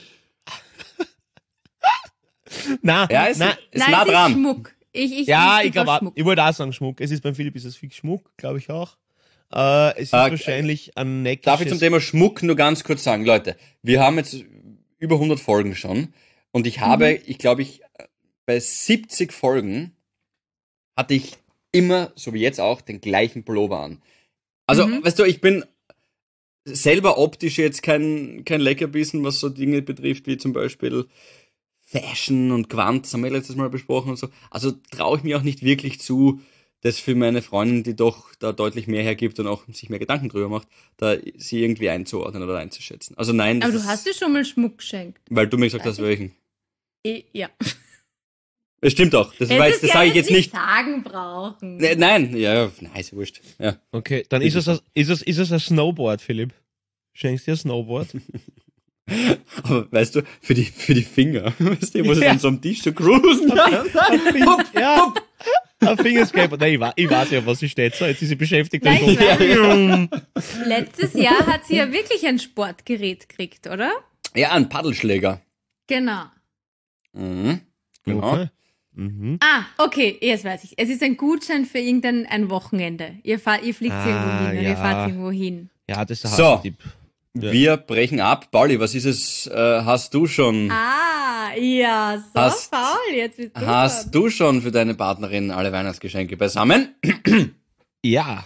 [SPEAKER 4] Na,
[SPEAKER 3] Ja, ist,
[SPEAKER 4] na,
[SPEAKER 3] ist
[SPEAKER 2] Nein,
[SPEAKER 3] nah
[SPEAKER 2] es ist
[SPEAKER 3] dran.
[SPEAKER 2] Schmuck. Ich, ich,
[SPEAKER 4] ja,
[SPEAKER 2] ich,
[SPEAKER 4] ich glaube,
[SPEAKER 2] Schmuck.
[SPEAKER 4] ich wollte auch sagen Schmuck. Es ist beim Philipp ist es fix Schmuck, glaube ich auch. Äh, es ist
[SPEAKER 3] Äh,
[SPEAKER 4] wahrscheinlich ein neckisches...
[SPEAKER 3] Darf ich zum Thema Schmuck nur ganz kurz sagen, Leute, wir haben jetzt über hundert Folgen schon und ich habe,
[SPEAKER 2] Mhm.
[SPEAKER 3] ich glaube, ich bei siebzig Folgen hatte ich immer, so wie jetzt auch, den gleichen Pullover an. Also,
[SPEAKER 2] Mhm.
[SPEAKER 3] weißt du, ich bin selber optisch jetzt kein, kein Leckerbissen, was so Dinge betrifft, wie zum Beispiel Fashion und Quant, das haben wir letztes Mal besprochen und so. Also traue ich mir auch nicht wirklich zu, das für meine Freundin, die doch da deutlich mehr hergibt und auch sich mehr Gedanken drüber macht, da sie irgendwie einzuordnen oder einzuschätzen. Also nein, das
[SPEAKER 2] Aber du
[SPEAKER 3] ist,
[SPEAKER 2] hast dir schon mal Schmuck geschenkt.
[SPEAKER 3] weil du mir gesagt hast,
[SPEAKER 2] Weiß
[SPEAKER 3] welchen.
[SPEAKER 2] Eh, Ja.
[SPEAKER 3] Es stimmt auch, das, weiß,
[SPEAKER 2] Hättest
[SPEAKER 3] das
[SPEAKER 2] ja
[SPEAKER 3] sage ich jetzt nicht.
[SPEAKER 2] sagen brauchen.
[SPEAKER 3] Ne, nein, ja, ja, nein, ist ja wurscht. Ja.
[SPEAKER 4] Okay, dann ist es, ein, ist, es, ist es ein Snowboard, Philipp. Schenkst dir ein Snowboard?
[SPEAKER 3] Aber weißt du, für die, für die Finger, weißt du, wo sie
[SPEAKER 4] Ja.
[SPEAKER 3] dann so am Tisch so cruisen.
[SPEAKER 4] Ja, ein Fingerskate. Nein, ich weiß, ich weiß ja, was sie steht. So, jetzt ist sie beschäftigt.
[SPEAKER 2] Nein, ich
[SPEAKER 4] Ja.
[SPEAKER 2] Letztes Jahr hat sie ja wirklich ein Sportgerät gekriegt, oder?
[SPEAKER 3] Ja, ein Paddelschläger.
[SPEAKER 2] Genau.
[SPEAKER 3] Mhm. Genau.
[SPEAKER 4] Okay. Mhm.
[SPEAKER 2] Ah, okay, jetzt weiß ich. Es ist ein Gutschein für irgendein ein Wochenende. Ihr, fahr, ihr fliegt
[SPEAKER 4] Ah,
[SPEAKER 2] irgendwo hin oder
[SPEAKER 4] ja.
[SPEAKER 2] ihr fahrt irgendwo hin.
[SPEAKER 4] Ja, das ist ein
[SPEAKER 3] So.
[SPEAKER 4] Hasentipp. Ja.
[SPEAKER 3] Wir brechen ab. Pauli, was ist es? Äh, hast du schon,
[SPEAKER 2] Ah, ja, so,
[SPEAKER 3] Hast-
[SPEAKER 2] Paul, jetzt bist du
[SPEAKER 3] hast
[SPEAKER 2] dran.
[SPEAKER 3] du schon für deine Partnerin alle Weihnachtsgeschenke beisammen?
[SPEAKER 4] Ja.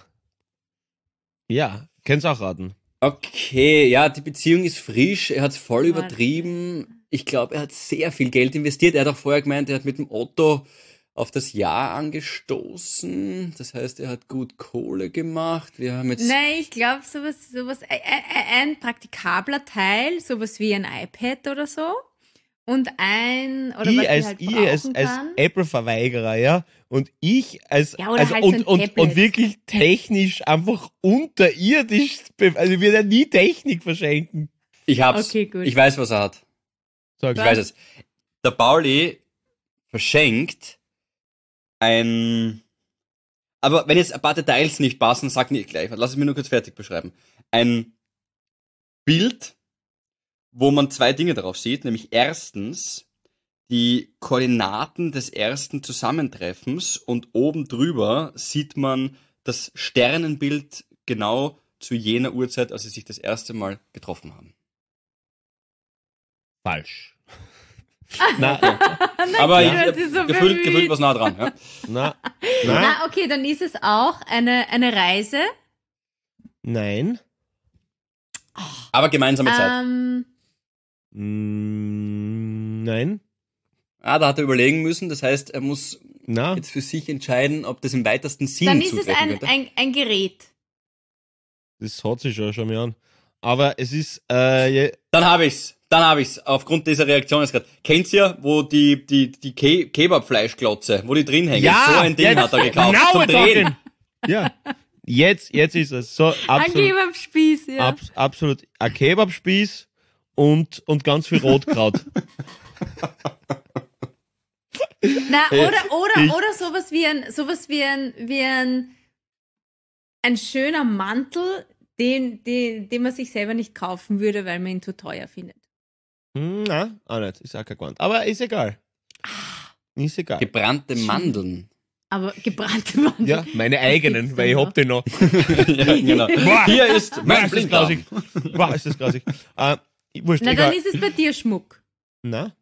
[SPEAKER 4] Ja, kannst auch raten.
[SPEAKER 3] Okay, ja, die Beziehung ist frisch. Er hat's voll
[SPEAKER 2] Warte.
[SPEAKER 3] übertrieben. Ich glaube, er hat sehr viel Geld investiert. Er hat auch vorher gemeint, er hat mit dem Otto auf das Jahr angestoßen. Das heißt, er hat gut Kohle gemacht. Wir haben jetzt
[SPEAKER 2] Nein, ich glaube, sowas, sowas, ein, ein praktikabler Teil, sowas wie ein iPad oder so. Und ein, oder was
[SPEAKER 4] ich
[SPEAKER 2] du
[SPEAKER 4] als,
[SPEAKER 2] halt
[SPEAKER 4] ich als,
[SPEAKER 2] brauchen
[SPEAKER 4] als
[SPEAKER 2] kann.
[SPEAKER 4] Apple-Verweigerer, ja. Und ich als,
[SPEAKER 2] Ja, oder
[SPEAKER 4] also,
[SPEAKER 2] halt so
[SPEAKER 4] und,
[SPEAKER 2] ein
[SPEAKER 4] und,
[SPEAKER 2] Tablet.
[SPEAKER 4] und wirklich technisch einfach unterirdisch, be- also ich würde ja nie Technik verschenken.
[SPEAKER 3] Ich hab's.
[SPEAKER 2] Okay, gut.
[SPEAKER 3] Ich weiß, was er hat.
[SPEAKER 4] Sag,
[SPEAKER 3] Ich weiß es. Der Pauli verschenkt ein. Aber wenn jetzt ein paar Details nicht passen, sag nicht gleich. Lass es mir nur kurz fertig beschreiben. Ein Bild, wo man zwei Dinge darauf sieht, nämlich erstens die Koordinaten des ersten Zusammentreffens und oben drüber sieht man das Sternenbild genau zu jener Uhrzeit, als sie sich das erste Mal getroffen haben.
[SPEAKER 4] falsch. na,
[SPEAKER 3] Aber
[SPEAKER 2] ja,
[SPEAKER 3] ich,
[SPEAKER 2] das ist so
[SPEAKER 3] gefühlt,
[SPEAKER 2] bemüht.
[SPEAKER 3] gefühlt was nah dran. Ja?
[SPEAKER 4] na, na,
[SPEAKER 2] Na, okay, dann ist es auch eine, eine Reise.
[SPEAKER 4] nein.
[SPEAKER 3] Aber gemeinsame Zeit.
[SPEAKER 2] Ähm,
[SPEAKER 4] Mm, nein.
[SPEAKER 3] Ah, da hat er überlegen müssen. Das heißt, er muss
[SPEAKER 4] Na,
[SPEAKER 3] jetzt für sich entscheiden, ob das im weitesten Sinn
[SPEAKER 2] dann ist es
[SPEAKER 3] zutreffen
[SPEAKER 2] ein,
[SPEAKER 3] könnte.
[SPEAKER 2] ein, ein Gerät.
[SPEAKER 4] das hat sich schon, schon mal an. Aber es ist, äh, je,
[SPEAKER 3] Dann habe ich's. Dann habe ich's. Aufgrund dieser Reaktion jetzt gerade. Kennt ihr, wo die die die Ke Kebabfleischklotze, wo die drin hängen? so ein Ding
[SPEAKER 4] jetzt-
[SPEAKER 3] hat er gekauft
[SPEAKER 4] Now
[SPEAKER 3] zum
[SPEAKER 4] we're
[SPEAKER 3] Drehen.
[SPEAKER 4] talking. Ja, jetzt, jetzt ist es so
[SPEAKER 2] Ein
[SPEAKER 4] absolut,
[SPEAKER 2] Kebabspieß, ja.
[SPEAKER 4] abs, absolut ein Kebabspieß und und ganz viel Rotkraut.
[SPEAKER 2] Na, oder, oder,
[SPEAKER 4] Ich-
[SPEAKER 2] oder sowas wie ein, sowas wie ein, wie ein, ein schöner Mantel, den, den, den man sich selber nicht kaufen würde, weil man ihn zu teuer findet.
[SPEAKER 4] Hm, na, auch nicht, ist auch kein Gewand. Aber ist egal. Ist egal.
[SPEAKER 3] Gebrannte Mandeln.
[SPEAKER 2] Aber gebrannte Mandeln.
[SPEAKER 4] Ja, meine eigenen, weil ich hab den noch.
[SPEAKER 3] Ja, genau.
[SPEAKER 4] Boah,
[SPEAKER 3] Hier ist
[SPEAKER 4] Boah,
[SPEAKER 3] mein
[SPEAKER 4] ist das grausig.
[SPEAKER 3] Blinddarm.
[SPEAKER 4] Boah, ist das grausig. Äh, wurscht,
[SPEAKER 2] Na,
[SPEAKER 4] egal.
[SPEAKER 2] dann ist es bei dir Schmuck.
[SPEAKER 4] Na?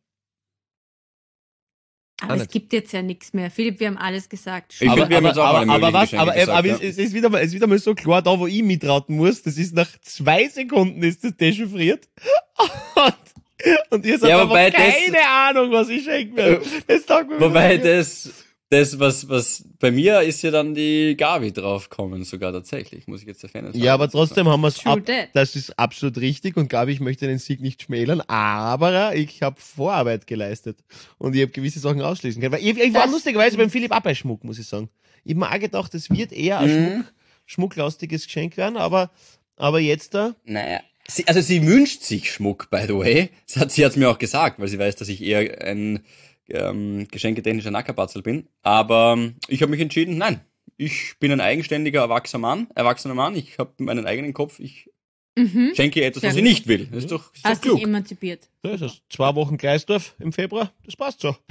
[SPEAKER 2] Aber
[SPEAKER 4] Ah,
[SPEAKER 2] es
[SPEAKER 4] nicht.
[SPEAKER 2] gibt jetzt ja nichts mehr. Philipp, wir haben alles gesagt.
[SPEAKER 3] Ich
[SPEAKER 4] aber,
[SPEAKER 3] find, wir haben
[SPEAKER 4] aber,
[SPEAKER 3] jetzt auch
[SPEAKER 4] aber,
[SPEAKER 3] alle
[SPEAKER 4] aber
[SPEAKER 3] möglichen
[SPEAKER 4] was,
[SPEAKER 3] Geschenke
[SPEAKER 4] aber,
[SPEAKER 3] gesagt,
[SPEAKER 4] aber
[SPEAKER 3] ja.
[SPEAKER 4] es, es, ist wieder mal, es ist wieder mal so klar, da wo ich mitraten muss, das ist nach zwei Sekunden ist das dechiffriert. Und, und ihr sagt
[SPEAKER 3] Ja,
[SPEAKER 4] aber
[SPEAKER 3] wobei
[SPEAKER 4] keine
[SPEAKER 3] das-
[SPEAKER 4] Ahnung, was ich schenken werde. Das taugt mir
[SPEAKER 3] Wobei
[SPEAKER 4] wieder.
[SPEAKER 3] das, das was, was bei mir ist ja dann die Gavi draufkommen, sogar tatsächlich, muss ich jetzt erkennen.
[SPEAKER 4] Ja, aber trotzdem haben wir es
[SPEAKER 2] True
[SPEAKER 4] ab.
[SPEAKER 2] that.
[SPEAKER 4] Das ist absolut richtig und Gabi, ich möchte den Sieg nicht schmälern, aber ich habe Vorarbeit geleistet und ich habe gewisse Sachen ausschließen können. Weil ich, ich war
[SPEAKER 2] Das
[SPEAKER 4] lustigerweise beim Philipp auch bei Schmuck, muss ich sagen. Ich hab mir auch gedacht, es wird eher ein
[SPEAKER 3] Mhm.
[SPEAKER 4] Schmuck, schmucklastiges Geschenk werden, aber, aber jetzt da,
[SPEAKER 3] Naja. Sie, also sie wünscht sich Schmuck, by the way. Das hat, sie hat mir auch gesagt, weil sie weiß, dass ich eher ein ähm, geschenketechnischer Nackerbatzel bin. Aber ähm, ich habe mich entschieden, nein. Ich bin ein eigenständiger erwachsener Mann, erwachsener Mann. Ich habe meinen eigenen Kopf. Ich
[SPEAKER 2] Mhm.
[SPEAKER 3] schenke ihr etwas,
[SPEAKER 2] Sehr
[SPEAKER 3] was ich
[SPEAKER 2] gut.
[SPEAKER 3] nicht will. Das ist doch, ist doch
[SPEAKER 2] Hast dich
[SPEAKER 3] klug.
[SPEAKER 2] emanzipiert.
[SPEAKER 4] so ist es. Zwei Wochen Gleisdorf im Februar, das passt so.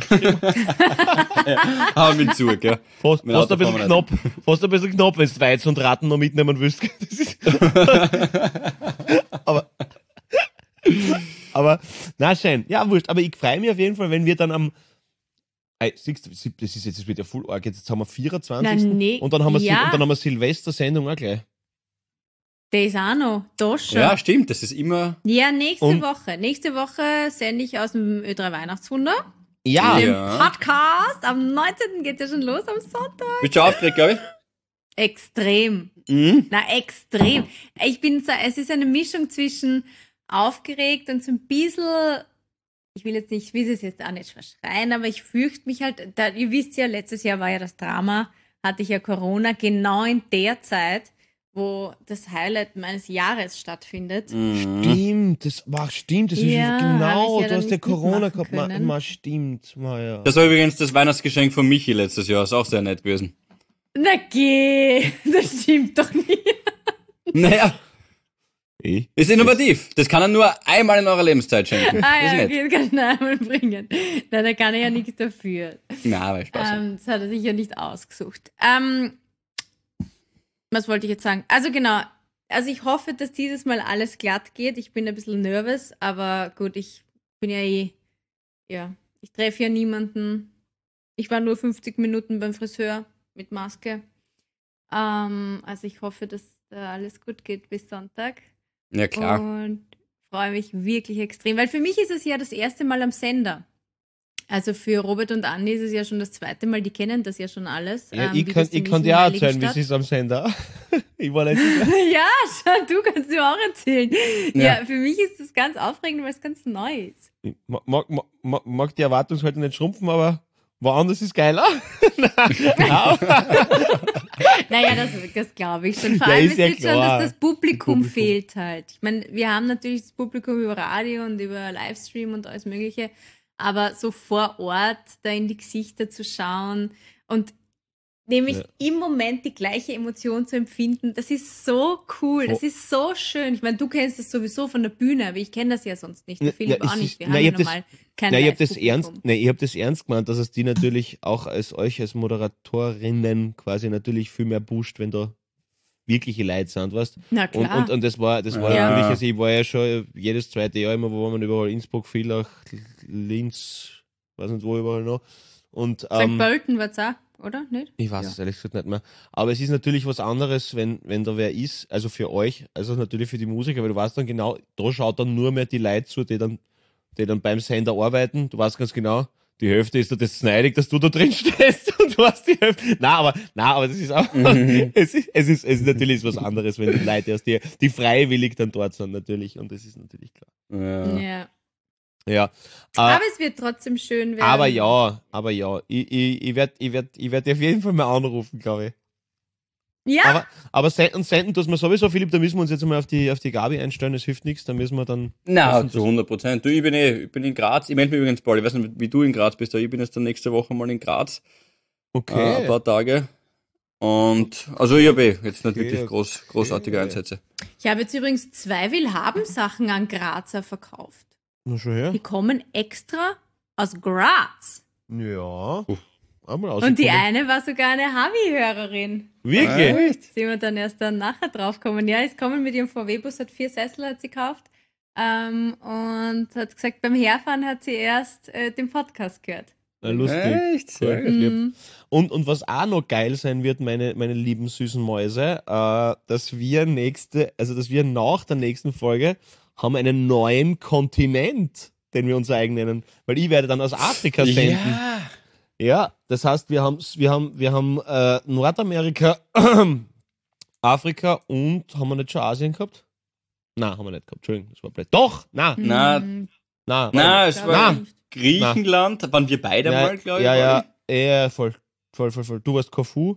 [SPEAKER 3] Hau mit zu, gell?
[SPEAKER 4] Fast,
[SPEAKER 3] Mit
[SPEAKER 4] fast ein
[SPEAKER 3] Auto
[SPEAKER 4] bisschen
[SPEAKER 3] fahren
[SPEAKER 4] knapp, fast ein bisschen knapp, wenn du Weizen und Ratten noch mitnehmen willst. Das ist aber, aber, na schön. Ja, wurscht. Aber ich freue mich auf jeden Fall, wenn wir dann am, Ey, siehst du, das ist jetzt, das wird ja voll arg. Jetzt haben wir vierundzwanzigsten
[SPEAKER 2] Na, nee.
[SPEAKER 4] und dann haben wir,
[SPEAKER 2] Ja.
[SPEAKER 4] Sil- und dann haben wir Silvester-Sendung auch gleich.
[SPEAKER 2] Der ist auch noch. Da schon.
[SPEAKER 3] Ja, stimmt. Das ist immer.
[SPEAKER 2] Ja, nächste
[SPEAKER 4] Und-
[SPEAKER 2] Woche. Nächste Woche sende ich aus dem Ö drei Weihnachtswunder.
[SPEAKER 4] Ja,
[SPEAKER 2] Dem
[SPEAKER 3] Ja.
[SPEAKER 2] Podcast. Am neunzehnten geht ja schon los, am Sonntag.
[SPEAKER 3] Bist du aufgeregt, glaube
[SPEAKER 2] Extrem.
[SPEAKER 3] ich? Mhm.
[SPEAKER 2] Na, extrem. Ich bin so, es ist eine Mischung zwischen aufgeregt und so ein bisschen, ich will jetzt nicht, ich will es jetzt auch nicht verschreien, aber ich fürchte mich halt, da, ihr wisst ja, letztes Jahr war ja das Drama, hatte ich ja Corona, genau in der Zeit, wo das Highlight meines Jahres stattfindet.
[SPEAKER 3] Mhm.
[SPEAKER 4] stimmt, das war stimmt, das ist
[SPEAKER 2] Ja,
[SPEAKER 4] genau,
[SPEAKER 2] hab ich ja
[SPEAKER 4] du
[SPEAKER 2] dann
[SPEAKER 4] hast ja
[SPEAKER 2] nicht
[SPEAKER 4] Corona
[SPEAKER 2] mitmachen
[SPEAKER 4] gehabt, ma,
[SPEAKER 2] können.
[SPEAKER 4] ma, stimmt, ma, ja.
[SPEAKER 3] Das war übrigens das Weihnachtsgeschenk von Michi letztes Jahr. Ist auch sehr nett gewesen.
[SPEAKER 2] Na geh, das stimmt doch nicht.
[SPEAKER 3] Naja,
[SPEAKER 4] Eh?
[SPEAKER 3] ist innovativ. Das kann er nur einmal in eurer Lebenszeit schenken.
[SPEAKER 2] Ah
[SPEAKER 3] Das ist
[SPEAKER 2] ja,
[SPEAKER 3] nett.
[SPEAKER 2] okay, das kann ich noch einmal bringen. Nein, da kann er ja nichts dafür.
[SPEAKER 3] Na, aber Spaß.
[SPEAKER 2] Ähm, das hat er sich ja nicht ausgesucht. Ähm, was wollte ich jetzt sagen? Also genau, also ich hoffe, dass dieses Mal alles glatt geht. Ich bin ein bisschen nervös, aber gut, ich bin ja eh, ja, ich treffe ja niemanden. Ich war nur fünfzig Minuten beim Friseur mit Maske. Ähm, also ich hoffe, dass da alles gut geht bis Sonntag.
[SPEAKER 3] Ja, klar.
[SPEAKER 2] Und freue mich wirklich extrem, weil für mich ist es ja das erste Mal am Sender. Also für Robert und Andi ist es ja schon das zweite Mal, die kennen das ja schon alles.
[SPEAKER 4] Ja,
[SPEAKER 2] ähm,
[SPEAKER 4] ich
[SPEAKER 2] wie
[SPEAKER 4] kann,
[SPEAKER 2] das
[SPEAKER 4] ich
[SPEAKER 2] in
[SPEAKER 4] kann
[SPEAKER 2] diesem
[SPEAKER 4] dir auch
[SPEAKER 2] heiligen
[SPEAKER 4] erzählen, wie es
[SPEAKER 2] Stadt-
[SPEAKER 4] ist am Sender. Ich war letztes Jahr.
[SPEAKER 2] Ja, schau, du kannst mir auch erzählen. Ja.
[SPEAKER 3] Ja.
[SPEAKER 2] für mich ist das ganz aufregend, weil es ganz neu ist.
[SPEAKER 4] Ich mag, mag, mag, mag die Erwartungshaltung nicht schrumpfen, aber woanders ist geiler.
[SPEAKER 2] Naja, das, das glaube ich schon. Vor
[SPEAKER 4] Ja,
[SPEAKER 2] allem
[SPEAKER 4] ist
[SPEAKER 2] ist
[SPEAKER 4] ja
[SPEAKER 2] jetzt schon,
[SPEAKER 4] klar.
[SPEAKER 2] dass das Publikum,
[SPEAKER 4] Publikum.
[SPEAKER 2] fehlt halt. Ich meine, wir haben natürlich das Publikum über Radio und über Livestream und alles Mögliche, aber so vor Ort da in die Gesichter zu schauen und nämlich
[SPEAKER 4] Ja.
[SPEAKER 2] im Moment die gleiche Emotion zu empfinden, das ist so cool, das
[SPEAKER 4] Oh.
[SPEAKER 2] ist so schön. Ich meine, du kennst das sowieso von der Bühne, aber ich kenne das ja sonst nicht. Der
[SPEAKER 4] Ja,
[SPEAKER 2] Philipp
[SPEAKER 4] ja, es
[SPEAKER 2] auch nicht.
[SPEAKER 4] ist-
[SPEAKER 2] Wir
[SPEAKER 4] na,
[SPEAKER 2] haben
[SPEAKER 4] ich
[SPEAKER 2] ja
[SPEAKER 4] hab das-
[SPEAKER 2] normal kein
[SPEAKER 4] Nein, ich habe das
[SPEAKER 2] Live-Publikum.
[SPEAKER 4] ernst, nein, ich habe das ernst gemeint, dass es die natürlich auch als euch als Moderatorinnen quasi natürlich viel mehr pusht, wenn da wirkliche Leute sind, weißt?
[SPEAKER 2] Na
[SPEAKER 4] Und,
[SPEAKER 2] klar.
[SPEAKER 4] und, und das war, das war
[SPEAKER 3] Ja.
[SPEAKER 4] natürlich, also ich war ja schon jedes zweite Jahr immer, wo man überall Innsbruck, Villach, Linz, weiß nicht wo überall noch. Und
[SPEAKER 2] Sankt
[SPEAKER 4] ähm,
[SPEAKER 2] Pölten war es auch, oder? Nicht?
[SPEAKER 4] ich weiß
[SPEAKER 3] Ja.
[SPEAKER 4] es ehrlich gesagt nicht mehr. Aber es ist natürlich was anderes, wenn, wenn da wer ist, also für euch, also natürlich für die Musiker, weil du weißt dann genau, da schaut dann nur mehr die Leute zu, die dann, die dann beim Sender arbeiten. Du weißt ganz genau, die Hälfte ist da das sneidig, dass du da drin stehst und du hast die Hälfte. Na, aber, na, aber das ist auch,
[SPEAKER 3] Mhm.
[SPEAKER 4] es ist, es ist, es ist natürlich was anderes, wenn die Leute erst die, die freiwillig dann dort sind, natürlich. Und das ist natürlich klar.
[SPEAKER 3] Ja.
[SPEAKER 2] Ja.
[SPEAKER 4] Ja. Äh,
[SPEAKER 2] Aber es wird trotzdem schön werden.
[SPEAKER 4] aber ja, aber ja, ich, ich, ich werde, ich werd, ich werd dir auf jeden Fall mal anrufen, glaube ich.
[SPEAKER 2] Ja,
[SPEAKER 4] Aber, aber senden, senden tut man sowieso, Philipp, da müssen wir uns jetzt mal auf die, auf die Gabi einstellen, das hilft nichts, da müssen wir dann.
[SPEAKER 3] Na,
[SPEAKER 4] das-
[SPEAKER 3] zu hundert Prozent. Du, ich bin eh, ich bin in Graz. Ich melde mich übrigens, Paul, ich weiß nicht, wie du in Graz bist, aber ich bin jetzt dann nächste Woche mal in Graz. Äh, ein
[SPEAKER 4] Okay.
[SPEAKER 3] paar Tage. Und, also ich habe eh jetzt nicht
[SPEAKER 4] Okay,
[SPEAKER 3] wirklich groß, großartige
[SPEAKER 4] okay.
[SPEAKER 3] Einsätze.
[SPEAKER 2] ich habe jetzt übrigens zwei Willhaben-Sachen an Grazer verkauft.
[SPEAKER 4] Na schon her.
[SPEAKER 2] Die kommen extra aus Graz.
[SPEAKER 4] Ja.
[SPEAKER 3] Uff.
[SPEAKER 4] Einmal
[SPEAKER 2] Und die
[SPEAKER 4] rausgekommen.
[SPEAKER 2] eine war sogar eine Havi-Hörerin.
[SPEAKER 4] Wirklich?
[SPEAKER 3] Echt?
[SPEAKER 2] Sind wir dann erst dann nachher draufgekommen. Ja, ist kommen mit ihrem V W-Bus, hat vier Sessel hat sie gekauft ähm, und hat gesagt, beim Herfahren hat sie erst äh, den Podcast gehört.
[SPEAKER 4] Na, lustig.
[SPEAKER 3] Echt? Sehr
[SPEAKER 4] Cool.
[SPEAKER 3] gut.
[SPEAKER 4] Lieb.
[SPEAKER 2] Mhm.
[SPEAKER 4] Und, und was auch noch geil sein wird, meine, meine lieben süßen Mäuse, äh, dass wir nächste, also dass wir nach der nächsten Folge haben einen neuen Kontinent, den wir uns eigen nennen. Weil ich werde dann aus Afrika senden.
[SPEAKER 3] Ja.
[SPEAKER 4] Ja, das heißt, wir haben, wir haben, wir haben äh, Nordamerika, Afrika und haben wir nicht schon Asien gehabt? Nein, haben wir nicht gehabt. Entschuldigung, das war blöd. Doch, na,
[SPEAKER 3] Na,
[SPEAKER 2] Mhm.
[SPEAKER 4] na,
[SPEAKER 3] na, es
[SPEAKER 2] Glaub
[SPEAKER 3] war
[SPEAKER 4] Na.
[SPEAKER 3] Griechenland, waren wir beide
[SPEAKER 4] ja,
[SPEAKER 3] mal, glaube ich.
[SPEAKER 4] ja,
[SPEAKER 3] oder?
[SPEAKER 4] ja, ja, voll, voll, voll, voll. Du warst Korfu.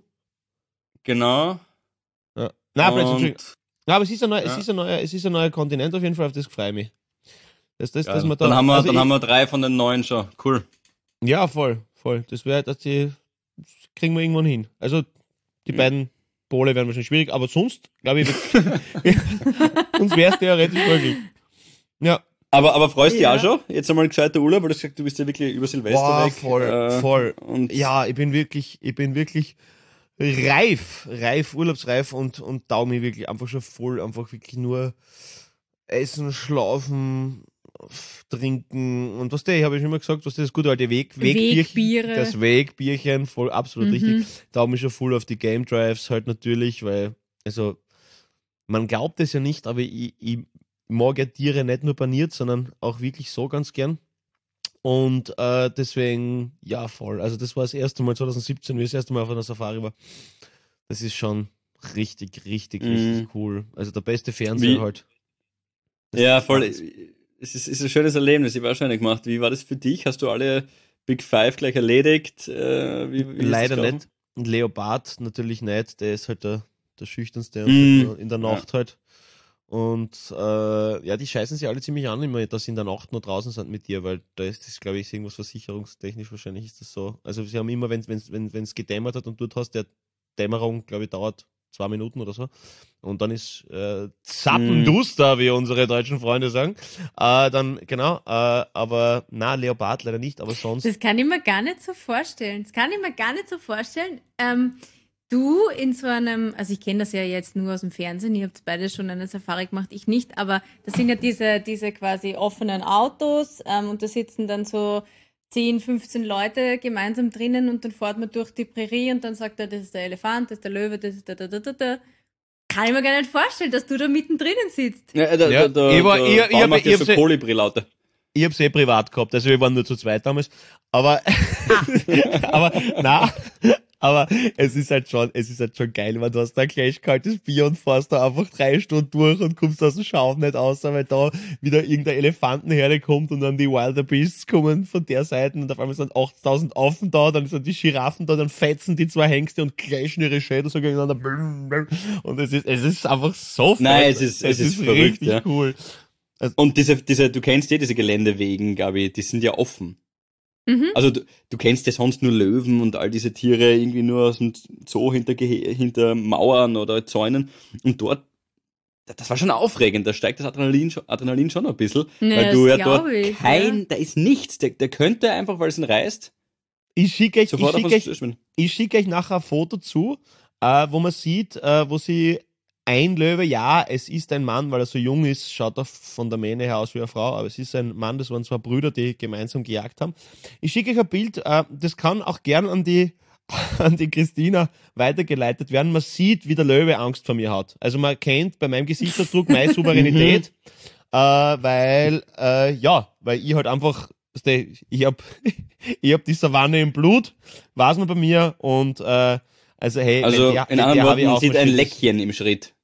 [SPEAKER 3] Genau.
[SPEAKER 4] Ja. Nein, blöd, Entschuldigung.
[SPEAKER 3] Und,
[SPEAKER 4] Ja, aber es ist ein neuer, es
[SPEAKER 3] Ja.
[SPEAKER 4] ist ein neuer, es ist ein neuer Kontinent auf jeden Fall, auf das freue ich mich. Das, das,
[SPEAKER 3] ja,
[SPEAKER 4] dass wir da,
[SPEAKER 3] dann haben wir,
[SPEAKER 4] also
[SPEAKER 3] dann
[SPEAKER 4] ich,
[SPEAKER 3] haben wir drei von den neun schon. Cool.
[SPEAKER 4] Ja, voll, voll. Das wäre, dass die, das kriegen wir irgendwann hin. Also, die
[SPEAKER 3] Mhm.
[SPEAKER 4] beiden Pole werden wahrscheinlich schwierig, aber sonst, glaube ich, wird- sonst wäre es theoretisch möglich. Ja.
[SPEAKER 3] Aber, aber freust du
[SPEAKER 2] Ja.
[SPEAKER 3] dich auch schon? Jetzt einmal ein gescheiter Urlaub, weil du hast gesagt, du bist ja wirklich über Silvester
[SPEAKER 4] Boah,
[SPEAKER 3] weg.
[SPEAKER 4] voll,
[SPEAKER 3] äh,
[SPEAKER 4] voll.
[SPEAKER 3] Und
[SPEAKER 4] Ja, ich bin wirklich, ich bin wirklich reif, reif, urlaubsreif und, und tau mich wirklich einfach schon voll, einfach wirklich nur essen, schlafen, trinken und was der, ich habe schon immer gesagt, was das gute alte Weg, Wegbierchen,
[SPEAKER 2] Wegbiere.
[SPEAKER 4] das Wegbierchen, voll absolut
[SPEAKER 2] Mhm.
[SPEAKER 4] richtig. Tau mich schon voll auf die Game Drives halt natürlich, weil, also, man glaubt es ja nicht, aber ich, ich mag ja Tiere nicht nur paniert, sondern auch wirklich so ganz gern. Und äh, deswegen, ja, voll. Also das war das erste Mal zwanzig siebzehn, wie ich das erste Mal auf einer Safari war. Das ist schon richtig, richtig,
[SPEAKER 3] Mhm.
[SPEAKER 4] richtig cool. Also der beste Fernseher
[SPEAKER 3] Wie-
[SPEAKER 4] halt.
[SPEAKER 3] ja, voll.
[SPEAKER 4] Wahnsinn.
[SPEAKER 3] Es ist, ist ein schönes Erlebnis. Ich habe auch schon eine gemacht. Wie war das für dich? Hast du alle Big Five gleich erledigt? Äh, wie, wie ist
[SPEAKER 4] Leider
[SPEAKER 3] das
[SPEAKER 4] nicht. Und Leopard natürlich nicht. Der ist halt der, der schüchternste
[SPEAKER 3] Mhm.
[SPEAKER 4] in der Nacht halt. Und äh, ja, die scheißen sich alle ziemlich an, immer, dass sie in der Nacht nur draußen sind mit dir, weil da ist das, glaube ich, irgendwas versicherungstechnisch wahrscheinlich ist das so. Also sie haben immer, wenn es wenn, wenn's gedämmert hat und du hast, der Dämmerung, glaube ich, dauert zwei Minuten oder so. Und dann ist äh, zappenduster, wie unsere deutschen Freunde sagen. Äh, dann, genau, äh, aber na, Leopard leider nicht, aber sonst.
[SPEAKER 2] Das kann ich mir gar nicht so vorstellen. Das kann ich mir gar nicht so vorstellen. Ähm, du in so einem, also ich kenne das ja jetzt nur aus dem Fernsehen, ihr habt beide schon eine Safari gemacht, ich nicht, aber das sind ja diese, diese quasi offenen Autos ähm, und da sitzen dann so zehn, fünfzehn Leute gemeinsam drinnen und dann fährt man durch die Prärie und dann sagt er, das ist der Elefant, das ist der Löwe, das ist der, da, da, da, da. Kann ich mir gar nicht vorstellen, dass du da mittendrin sitzt.
[SPEAKER 3] Ja, der,
[SPEAKER 4] Ja,
[SPEAKER 3] der, der,
[SPEAKER 4] ich war-
[SPEAKER 3] der
[SPEAKER 4] ich- ich
[SPEAKER 3] Baum
[SPEAKER 4] hab-
[SPEAKER 3] macht
[SPEAKER 4] ich
[SPEAKER 3] ja
[SPEAKER 4] hab
[SPEAKER 3] so
[SPEAKER 4] sie-
[SPEAKER 3] Kolibri-Laute.
[SPEAKER 4] Ich hab's eh privat gehabt, also wir waren nur zu zweit damals. Aber, aber, na, aber es ist halt schon, es ist halt schon geil, weil du hast da gleich kaltes Bier und fährst da einfach drei Stunden durch und kommst aus dem Schaum nicht raus, weil da wieder irgendein Elefantenherde kommt und dann die Wildebeests kommen von der Seite und auf einmal sind achttausend Affen da, dann sind die Giraffen da, dann fetzen die zwei Hengste und kreischen ihre Schädel so gegeneinander. Und es ist, es ist einfach so
[SPEAKER 3] Nein,
[SPEAKER 4] voll-
[SPEAKER 3] es ist- es ist verrückt,
[SPEAKER 4] richtig
[SPEAKER 3] ja.
[SPEAKER 4] cool.
[SPEAKER 3] Und diese, diese, du kennst ja diese Geländewegen, glaube ich, die sind ja offen.
[SPEAKER 2] Mhm.
[SPEAKER 3] Also du, du kennst ja sonst nur Löwen und all diese Tiere irgendwie nur aus dem Zoo hinter, Gehe- hinter Mauern oder Zäunen. Und dort, das war schon aufregend, da steigt das Adrenalin schon, Adrenalin schon ein bisschen,
[SPEAKER 2] Ja,
[SPEAKER 3] weil du
[SPEAKER 2] das
[SPEAKER 3] ja dort
[SPEAKER 2] glaub ich,
[SPEAKER 3] kein,
[SPEAKER 2] ja.
[SPEAKER 3] da ist nichts, der, der könnte einfach, weil es ihn reißt,
[SPEAKER 4] Ich schicke euch, ich
[SPEAKER 3] sofort auf
[SPEAKER 4] schicke
[SPEAKER 3] uns
[SPEAKER 4] euch,
[SPEAKER 3] zuschwimmen.
[SPEAKER 4] ich schicke euch nachher ein Foto zu, äh, wo man sieht, äh, wo sie ein Löwe, ja, es ist ein Mann, weil er so jung ist, schaut er von der Mähne her aus wie eine Frau, aber es ist ein Mann, das waren zwei Brüder, die gemeinsam gejagt haben. Ich schicke euch ein Bild, äh, das kann auch gern an die an die Christina weitergeleitet werden. Man sieht, wie der Löwe Angst vor mir hat. Also man kennt bei meinem Gesichtsausdruck meine Souveränität, äh, weil, äh, ja, weil ich halt einfach, weißt du, ich hab, ich hab die Savanne im Blut, weiß man bei mir und, äh, also hey,
[SPEAKER 3] Also
[SPEAKER 4] wenn der-
[SPEAKER 3] in
[SPEAKER 4] wenn
[SPEAKER 3] anderen
[SPEAKER 4] der
[SPEAKER 3] Worten,
[SPEAKER 4] Harvey
[SPEAKER 3] man sieht ein
[SPEAKER 4] aufmarschiert ist-
[SPEAKER 3] Leckchen im Schritt.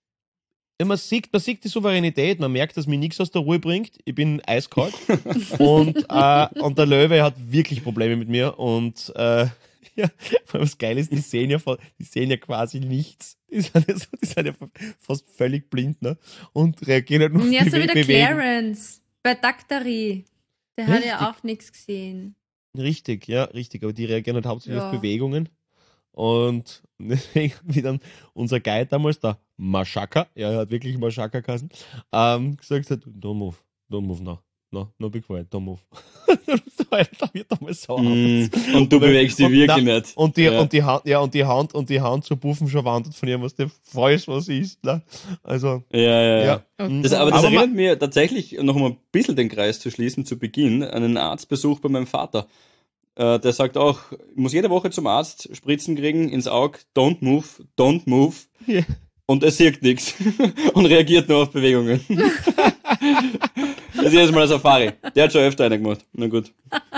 [SPEAKER 4] Ja, man sieht, man sieht die Souveränität, man merkt, dass mich nichts aus der Ruhe bringt. Ich bin eiskalt. und, äh, und der Löwe hat wirklich Probleme mit mir. Und äh, ja, was geil ist, die sehen ja, fa- die sehen ja quasi nichts. Die sind ja, so, die sind ja fast völlig blind, ne? Und reagieren halt nur auf
[SPEAKER 2] Ja,
[SPEAKER 4] die
[SPEAKER 2] so wie der
[SPEAKER 4] Bewegung.
[SPEAKER 2] Clarence bei Daktari. Der hat
[SPEAKER 4] Richtig.
[SPEAKER 2] ja auch nichts gesehen.
[SPEAKER 4] Richtig, ja, richtig. Aber die reagieren halt hauptsächlich
[SPEAKER 2] Ja.
[SPEAKER 4] auf Bewegungen. Und deswegen, wie dann unser Guide damals, der Mashaka, ja, er hat wirklich Mashaka geheißen, ähm, gesagt hat, don't move, don't move now. no, no be quiet, don't move. Da wird einmal so
[SPEAKER 3] Mm, und du bewegst dich
[SPEAKER 4] und,
[SPEAKER 3] wirklich
[SPEAKER 4] na,
[SPEAKER 3] nicht.
[SPEAKER 4] Und die,
[SPEAKER 3] ja.
[SPEAKER 4] und die Hand, ja, und die Hand, und die Hand zu Buffen schon wandert von ihr, was der falsch was ist, ne? Also,
[SPEAKER 3] Ja, ja, ja.
[SPEAKER 4] ja.
[SPEAKER 2] Okay.
[SPEAKER 3] Das, aber das
[SPEAKER 4] Aber
[SPEAKER 3] erinnert
[SPEAKER 4] ma-
[SPEAKER 3] mir tatsächlich, noch mal ein bisschen den Kreis zu schließen, zu Beginn, einen Arztbesuch bei meinem Vater. Äh, der sagt auch, ich muss jede Woche zum Arzt Spritzen kriegen ins Auge, don't move, don't move.
[SPEAKER 4] Ja.
[SPEAKER 3] Und er sieht nichts und reagiert nur auf Bewegungen. Das ist jedes Mal eine Safari. Der hat schon öfter eine gemacht. Na gut.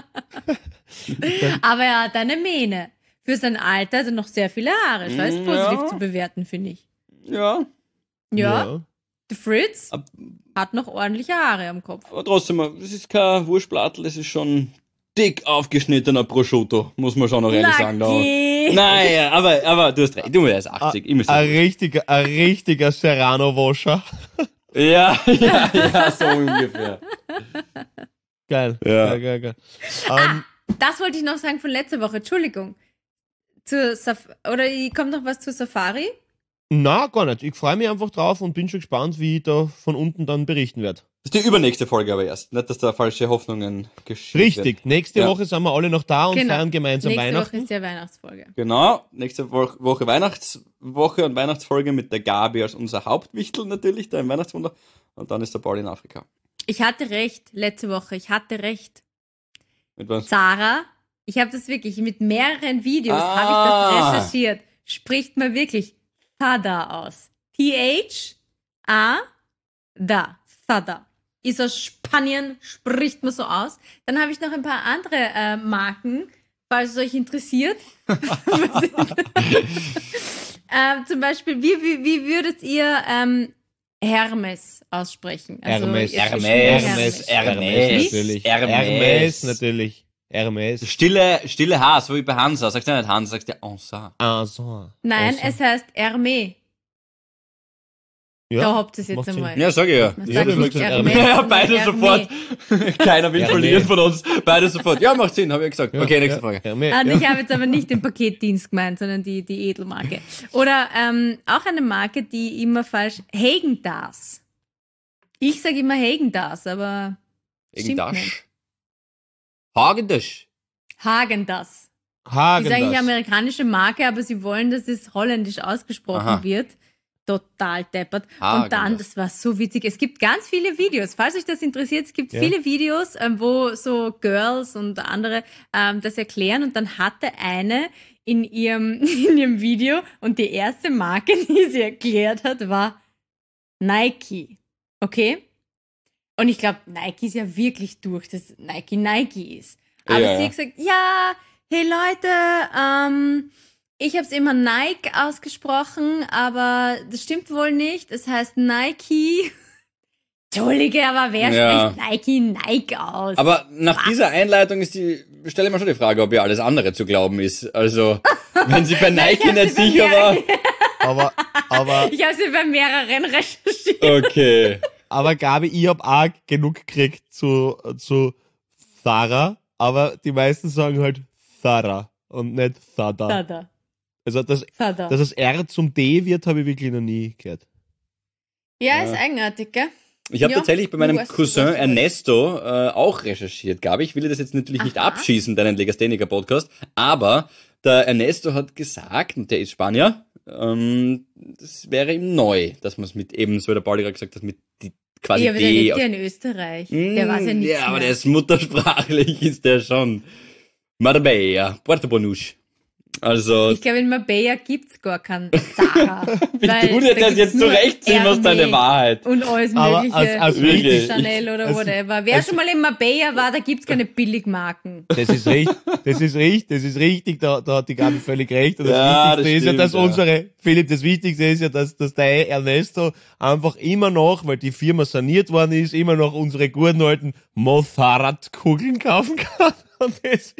[SPEAKER 2] Aber er hat eine Mähne. Für sein Alter hat er noch sehr viele Haare. Das ist
[SPEAKER 3] Ja.
[SPEAKER 2] positiv zu bewerten, finde ich.
[SPEAKER 3] Ja,
[SPEAKER 2] Ja, der Fritz
[SPEAKER 3] Ab-
[SPEAKER 2] hat noch ordentliche Haare am Kopf.
[SPEAKER 3] aber trotzdem, das ist kein Wurstblattel, das ist schon dick aufgeschnittener Prosciutto, muss man schon noch ehrlich sagen. Da.
[SPEAKER 2] Lucky.
[SPEAKER 3] Naja, aber, aber du hast recht, du bist achtzig. Ich muss
[SPEAKER 4] Ein
[SPEAKER 3] sagen.
[SPEAKER 4] richtiger, ein richtiger Serrano-Wascher.
[SPEAKER 3] Ja, ja, ja, so ungefähr.
[SPEAKER 4] Geil.
[SPEAKER 3] Ja.
[SPEAKER 4] Geil, geil, geil. Ähm,
[SPEAKER 2] Das wollte ich noch sagen von letzter Woche. Entschuldigung. Zur Saf Oder kommt noch was zur Safari?
[SPEAKER 4] na, gar nicht. Ich freue mich einfach drauf und bin schon gespannt, wie ich da von unten dann berichten werde.
[SPEAKER 3] Das ist die übernächste Folge aber erst. Nicht, dass da falsche Hoffnungen geschieht.
[SPEAKER 4] Richtig. Nächste
[SPEAKER 3] Ja.
[SPEAKER 4] Woche sind wir alle noch da und
[SPEAKER 2] Genau.
[SPEAKER 4] feiern gemeinsam
[SPEAKER 2] Nächste Woche
[SPEAKER 4] Weihnachten.
[SPEAKER 2] ist ja Weihnachtsfolge.
[SPEAKER 3] Genau, nächste Woche, Woche Weihnachtswoche und Weihnachtsfolge mit der Gabi als unser Hauptwichtel natürlich, da im Weihnachtswunder. Und dann ist der Paul in Afrika.
[SPEAKER 2] Ich hatte recht letzte Woche. Ich hatte recht.
[SPEAKER 3] Mit was?
[SPEAKER 2] Sarah, ich habe das wirklich mit mehreren Videos
[SPEAKER 3] Ah.
[SPEAKER 2] habe ich das recherchiert. Spricht man wirklich Thada aus. T H A da. Thada. Ist aus Spanien, spricht man so aus. Dann habe ich noch ein paar andere äh, Marken, falls es euch interessiert. ähm, zum Beispiel, wie, wie, wie würdet ihr ähm, Hermes aussprechen?
[SPEAKER 4] Hermes.
[SPEAKER 2] jetzt
[SPEAKER 3] Hermes.
[SPEAKER 2] Hermes.
[SPEAKER 3] Hermes.
[SPEAKER 4] Hermes, natürlich.
[SPEAKER 3] Hermes.
[SPEAKER 4] Hermes, natürlich. Hermes.
[SPEAKER 3] Stille, stille H, so wie bei Hansa. Sagst du nicht Hansa, sagst du Hansa.
[SPEAKER 4] Ah, so.
[SPEAKER 2] Nein,
[SPEAKER 4] Also.
[SPEAKER 2] es heißt Hermes.
[SPEAKER 4] Ja,
[SPEAKER 2] Da habt ihr es jetzt
[SPEAKER 4] macht Sinn.
[SPEAKER 2] einmal.
[SPEAKER 3] Ja, sag ich ja.
[SPEAKER 2] Man
[SPEAKER 4] Ja,
[SPEAKER 2] sagt
[SPEAKER 4] wir
[SPEAKER 2] nicht
[SPEAKER 4] gesagt
[SPEAKER 2] Hermes,
[SPEAKER 4] Hermes.
[SPEAKER 3] Ja,
[SPEAKER 2] sondern
[SPEAKER 3] beide
[SPEAKER 2] Hermes.
[SPEAKER 3] sofort. Keiner will
[SPEAKER 4] Hermes.
[SPEAKER 3] verlieren von uns. Beide sofort. Ja, macht Sinn, habe ich gesagt.
[SPEAKER 4] Ja,
[SPEAKER 3] Okay, nächste
[SPEAKER 4] ja,
[SPEAKER 3] Frage.
[SPEAKER 4] Hermes,
[SPEAKER 2] Ah,
[SPEAKER 4] ja.
[SPEAKER 2] ich habe jetzt aber nicht den Paketdienst gemeint, sondern die, die Edelmarke. Oder ähm, auch eine Marke, die immer falsch... Häagen-Dazs. Ich sage immer Häagen-Dazs, aber stimmt
[SPEAKER 3] Irgendwas.
[SPEAKER 2] nicht.
[SPEAKER 3] Hagendasch.
[SPEAKER 2] Häagen-Dazs.
[SPEAKER 4] Hagen
[SPEAKER 2] Ist eigentlich eine
[SPEAKER 4] das.
[SPEAKER 2] amerikanische Marke, aber sie wollen, dass es holländisch ausgesprochen
[SPEAKER 3] Aha.
[SPEAKER 2] wird. Total deppert.
[SPEAKER 3] Häagen-Dazs.
[SPEAKER 2] Und dann, das war so witzig. Es gibt ganz viele Videos. Falls euch das interessiert, es gibt
[SPEAKER 4] Ja.
[SPEAKER 2] viele Videos, ähm, wo so Girls und andere ähm, das erklären. Und dann hatte eine in ihrem, in ihrem Video und die erste Marke, die sie erklärt hat, war Nike. Okay? Und ich glaube, Nike ist ja wirklich durch, dass Nike Nike ist. Aber
[SPEAKER 3] Ja,
[SPEAKER 2] sie
[SPEAKER 3] ja.
[SPEAKER 2] hat gesagt, ja, hey Leute, ähm, ich habe es immer Nike ausgesprochen, aber das stimmt wohl nicht. Es heißt Nike. Entschuldige, aber wer
[SPEAKER 3] Ja.
[SPEAKER 2] spricht Nike Nike aus?
[SPEAKER 3] Aber nach
[SPEAKER 2] Was?
[SPEAKER 3] dieser Einleitung ist die, stelle ich mir schon die Frage, ob ihr alles andere zu glauben ist. Also, wenn sie bei Nike
[SPEAKER 2] hab
[SPEAKER 3] nicht
[SPEAKER 2] sie bei
[SPEAKER 3] sicher
[SPEAKER 2] mir-
[SPEAKER 3] war.
[SPEAKER 4] Aber, aber,
[SPEAKER 2] ich habe sie bei mehreren recherchiert.
[SPEAKER 3] Okay.
[SPEAKER 4] aber Gabi, ich hab auch genug gekriegt zu, zu Sarah, aber die meisten sagen halt Sarah und nicht Sada.
[SPEAKER 2] Sada.
[SPEAKER 4] Also, dass,
[SPEAKER 2] Sada.
[SPEAKER 4] dass das R zum D wird, habe ich wirklich noch nie gehört.
[SPEAKER 2] Ja, ist eigenartig, gell?
[SPEAKER 3] Ich habe
[SPEAKER 2] Ja,
[SPEAKER 3] tatsächlich bei meinem
[SPEAKER 2] du weißt, du
[SPEAKER 3] Cousin
[SPEAKER 2] weißt, du weißt.
[SPEAKER 3] Ernesto äh, auch recherchiert, Gabi. Ich will dir das jetzt natürlich nicht
[SPEAKER 2] Aha.
[SPEAKER 3] abschießen, deinen Legastheniker-Podcast, aber der Ernesto hat gesagt, und der ist Spanier, ähm, das wäre ihm neu, dass man es mit eben, so wie der Pauli gerade gesagt hat, mit die, quasi
[SPEAKER 2] Ja, aber der
[SPEAKER 3] D.
[SPEAKER 2] lebt ja in Österreich. Der weiß ja
[SPEAKER 3] Mm,
[SPEAKER 2] nichts
[SPEAKER 3] Ja, aber
[SPEAKER 2] mehr.
[SPEAKER 3] der ist muttersprachlich, ist der schon. Marbella, Puerto Bonus. Also,
[SPEAKER 2] Ich glaube, in Marbella gibt's gar keinen Sarah.
[SPEAKER 3] wie
[SPEAKER 2] weil
[SPEAKER 3] du dir
[SPEAKER 2] da
[SPEAKER 3] das
[SPEAKER 2] gibt's
[SPEAKER 3] jetzt
[SPEAKER 2] nur
[SPEAKER 3] zurechtziehen musst, deine
[SPEAKER 2] Hermes
[SPEAKER 3] Wahrheit.
[SPEAKER 2] Und alles
[SPEAKER 4] Aber
[SPEAKER 2] mögliche.
[SPEAKER 4] als- als
[SPEAKER 3] wirklich-
[SPEAKER 2] Chanel oder
[SPEAKER 4] als-
[SPEAKER 2] whatever. Wer
[SPEAKER 4] als-
[SPEAKER 2] schon mal in Marbella war, da gibt's keine Billigmarken.
[SPEAKER 4] Das ist richtig, das ist richtig, das ist richtig, da, da hat die Gabi völlig recht. Und das
[SPEAKER 3] Ja,
[SPEAKER 4] Wichtigste
[SPEAKER 3] das
[SPEAKER 4] ist ja, dass
[SPEAKER 3] stimmt, ja.
[SPEAKER 4] unsere, Philipp, das Wichtigste ist ja, dass, dass der Ernesto einfach immer noch, weil die Firma saniert worden ist, immer noch unsere guten alten Mossad-Kugeln kaufen kann. Und das,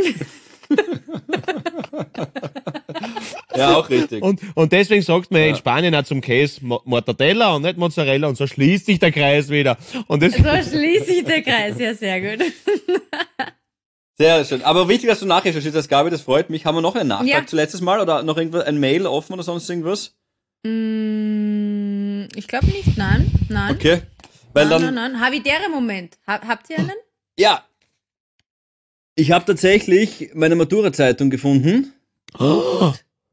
[SPEAKER 3] Ja, auch richtig.
[SPEAKER 4] und, und deswegen sagt man ja. in
[SPEAKER 3] Ja.
[SPEAKER 4] Spanien auch zum Käse Mo- Mortadella und nicht Mozzarella und so schließt sich der Kreis wieder. Und das,
[SPEAKER 2] So schließt sich der Kreis. Ja, sehr gut.
[SPEAKER 3] Sehr schön. Aber wichtig, dass du nachrecherchiert hast, Gabi, das freut mich. Haben wir noch einen Nachtrag
[SPEAKER 2] Ja.
[SPEAKER 3] zu letztes Mal oder noch irgendwas, ein Mail offen oder sonst irgendwas?
[SPEAKER 2] Mm, ich glaube nicht, nein. Nein.
[SPEAKER 3] Okay. Weil
[SPEAKER 2] Nein,
[SPEAKER 3] dann,
[SPEAKER 2] nein, nein. Havidere-Moment. Ha habt ihr einen?
[SPEAKER 3] ja, ich habe tatsächlich meine Matura-Zeitung gefunden.
[SPEAKER 4] Oh.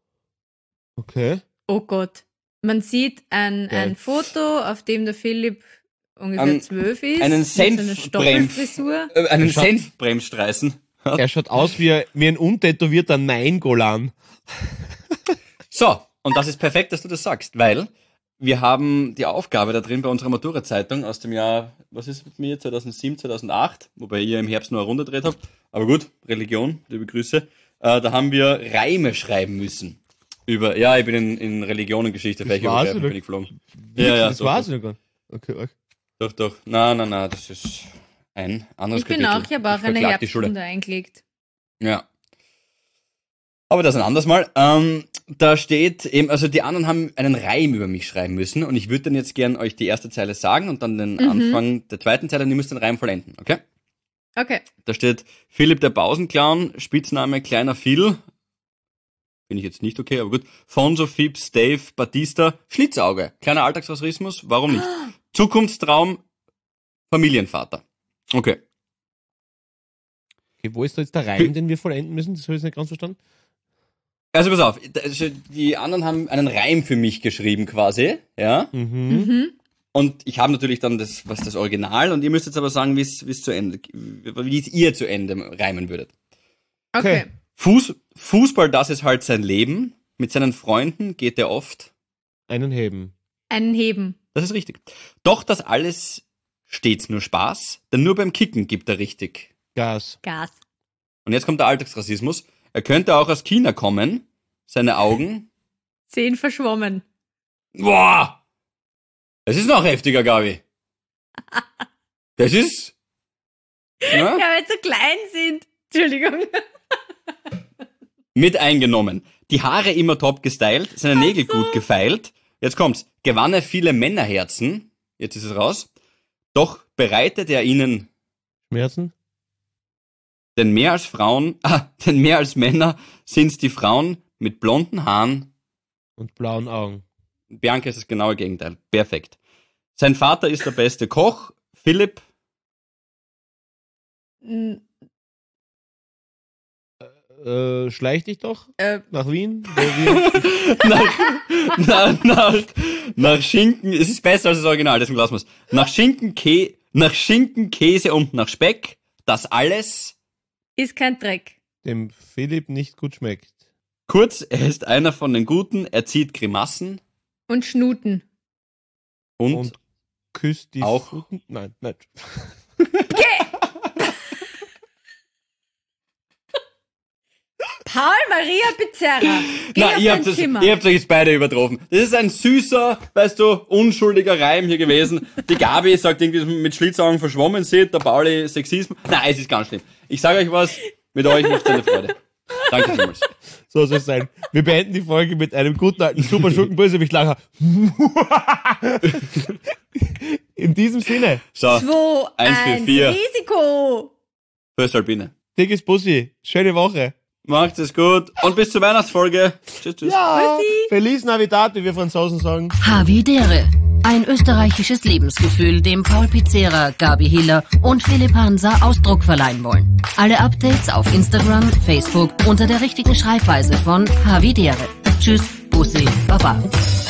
[SPEAKER 4] Okay.
[SPEAKER 2] Oh Gott. Man sieht ein,
[SPEAKER 4] Geil.
[SPEAKER 2] ein Foto, auf dem der Philipp ungefähr
[SPEAKER 3] An-
[SPEAKER 2] zwölf ist.
[SPEAKER 3] einen
[SPEAKER 2] mit so einer
[SPEAKER 3] Senfbrem-
[SPEAKER 2] Stoppelfrisur.
[SPEAKER 3] Äh, einen
[SPEAKER 4] Schau-
[SPEAKER 3] Senfbremsstreißen.
[SPEAKER 4] Er schaut aus wie, wie ein untätowierter Nein-Golan.
[SPEAKER 3] So, und das ist perfekt, dass du das sagst, weil wir haben die Aufgabe da drin bei unserer Matura-Zeitung aus dem Jahr, was ist mit mir, zweitausendsieben, zweitausendacht, wobei ihr im Herbst nur eine Runde gedreht habt, aber gut, Religion, liebe Grüße, äh, da haben wir Reime schreiben müssen. Über, ja, ich bin in, in Religion und Geschichte, vielleicht
[SPEAKER 4] war's,
[SPEAKER 3] übergreifen,
[SPEAKER 4] oder?
[SPEAKER 3] bin ich geflogen.
[SPEAKER 4] Wirklich,
[SPEAKER 3] Ja, ja,
[SPEAKER 4] das
[SPEAKER 3] doch,
[SPEAKER 4] war's
[SPEAKER 3] doch.
[SPEAKER 4] ja gar nicht. Okay, okay.
[SPEAKER 3] Doch, doch, na, na, na, das ist ein anderes
[SPEAKER 2] Ich bin
[SPEAKER 3] Kapitel.
[SPEAKER 2] auch, ich habe auch eine
[SPEAKER 3] verklag die Schule.
[SPEAKER 2] Herbststunde eingelegt.
[SPEAKER 3] Ja. Aber das ein anderes Mal. Ähm, da steht eben, also die anderen haben einen Reim über mich schreiben müssen und ich würde dann jetzt gern euch die erste Zeile sagen und dann den
[SPEAKER 2] Mhm.
[SPEAKER 3] Anfang der zweiten Zeile und ihr müsst den Reim vollenden, okay?
[SPEAKER 2] Okay.
[SPEAKER 3] Da steht Philipp der Pausenclown, Spitzname Kleiner Phil. Bin ich jetzt nicht okay, aber gut. Fonso, Phipps, Dave, Batista, Schlitzauge. Kleiner Alltagsrassismus, warum nicht? Zukunftstraum, Familienvater. Okay.
[SPEAKER 4] Okay, wo ist da jetzt der Reim, den wir vollenden müssen? Das habe ich nicht ganz verstanden.
[SPEAKER 3] Also pass auf, also die anderen haben einen Reim für mich geschrieben quasi, ja?
[SPEAKER 4] Mhm.
[SPEAKER 2] Mhm.
[SPEAKER 3] Und ich habe natürlich dann das, was das Original, und ihr müsst jetzt aber sagen, wie es wie es zu Ende, wie es ihr zu Ende reimen würdet.
[SPEAKER 2] Okay.
[SPEAKER 4] Okay.
[SPEAKER 3] Fuß, Fußball, das ist halt sein Leben. Mit seinen Freunden geht er oft.
[SPEAKER 4] Einen heben.
[SPEAKER 2] Einen heben.
[SPEAKER 3] Das ist richtig. Doch das alles stets nur Spaß, denn nur beim Kicken gibt er richtig.
[SPEAKER 4] Gas.
[SPEAKER 2] Gas.
[SPEAKER 3] Und jetzt kommt der Alltagsrassismus. Er könnte auch aus China kommen. Seine Augen.
[SPEAKER 2] Zehn verschwommen.
[SPEAKER 3] Boah! Das ist noch heftiger, Gabi. Das ist. Ja?
[SPEAKER 2] Ja, weil sie so klein sind. Entschuldigung.
[SPEAKER 3] Mit eingenommen. Die Haare immer top gestylt, seine Nägel gut gefeilt. Jetzt kommt's. Gewann er viele Männerherzen. Jetzt ist es raus. Doch bereitet er ihnen,
[SPEAKER 4] Schmerzen?
[SPEAKER 3] denn mehr als Frauen, ah, denn mehr als Männer sind's die Frauen mit blonden Haaren.
[SPEAKER 4] Und blauen Augen.
[SPEAKER 3] Bianca ist das genaue Gegenteil. Perfekt. Sein Vater ist der beste Koch. Philipp,
[SPEAKER 2] N-
[SPEAKER 4] Äh, schleich dich doch
[SPEAKER 2] Äh,
[SPEAKER 4] nach Wien. Wo wir
[SPEAKER 3] nach, nach, nach, nach Schinken, es ist besser als das Original, deswegen lassen wir's. Nach Schinken, Kä nach Schinken, Käse und nach Speck, das alles.
[SPEAKER 2] ist kein Dreck.
[SPEAKER 4] dem Philipp nicht gut schmeckt.
[SPEAKER 3] Kurz, er ist einer von den Guten, er zieht Grimassen
[SPEAKER 2] Und Schnuten.
[SPEAKER 3] und,
[SPEAKER 4] Und küsst die
[SPEAKER 3] auch-
[SPEAKER 4] Pfoten- Nein, nein.
[SPEAKER 2] Paul Maria Pizzerra. Geh
[SPEAKER 3] na,
[SPEAKER 2] auf
[SPEAKER 3] ihr
[SPEAKER 2] dein
[SPEAKER 3] habt, das,
[SPEAKER 2] Zimmer.
[SPEAKER 3] ihr habt euch jetzt beide übertroffen. Das ist ein süßer, weißt du, unschuldiger Reim hier gewesen. Die Gabi sagt irgendwie, dass man mit Schlitzaugen verschwommen sieht, der Pauli Sexismus. Nein, es ist ganz schlimm. Ich sage euch was, mit euch macht's eine Freude. Danke vielmals.
[SPEAKER 4] So soll es sein. Wir beenden die Folge mit einem guten alten super schurken Bösewicht lacher. In diesem Sinne,
[SPEAKER 3] So,
[SPEAKER 2] zwei,
[SPEAKER 3] eins, vier,
[SPEAKER 2] eins,
[SPEAKER 3] vier.
[SPEAKER 2] Risiko.
[SPEAKER 3] Fürs Alpine.
[SPEAKER 4] dickes Bussi, schöne Woche.
[SPEAKER 3] Macht es gut und bis zur Weihnachtsfolge. Tschüss, tschüss.
[SPEAKER 4] Ja,
[SPEAKER 2] Bussi.
[SPEAKER 4] Feliz Navidad, wie wir Franzosen sagen.
[SPEAKER 1] Havidere. Ein österreichisches Lebensgefühl, dem Paul Pizzera, Gabi Hiller und Philipp Hansa Ausdruck verleihen wollen. Alle Updates auf Instagram, Facebook unter der richtigen Schreibweise von Havidere. Tschüss, Bussi, Baba.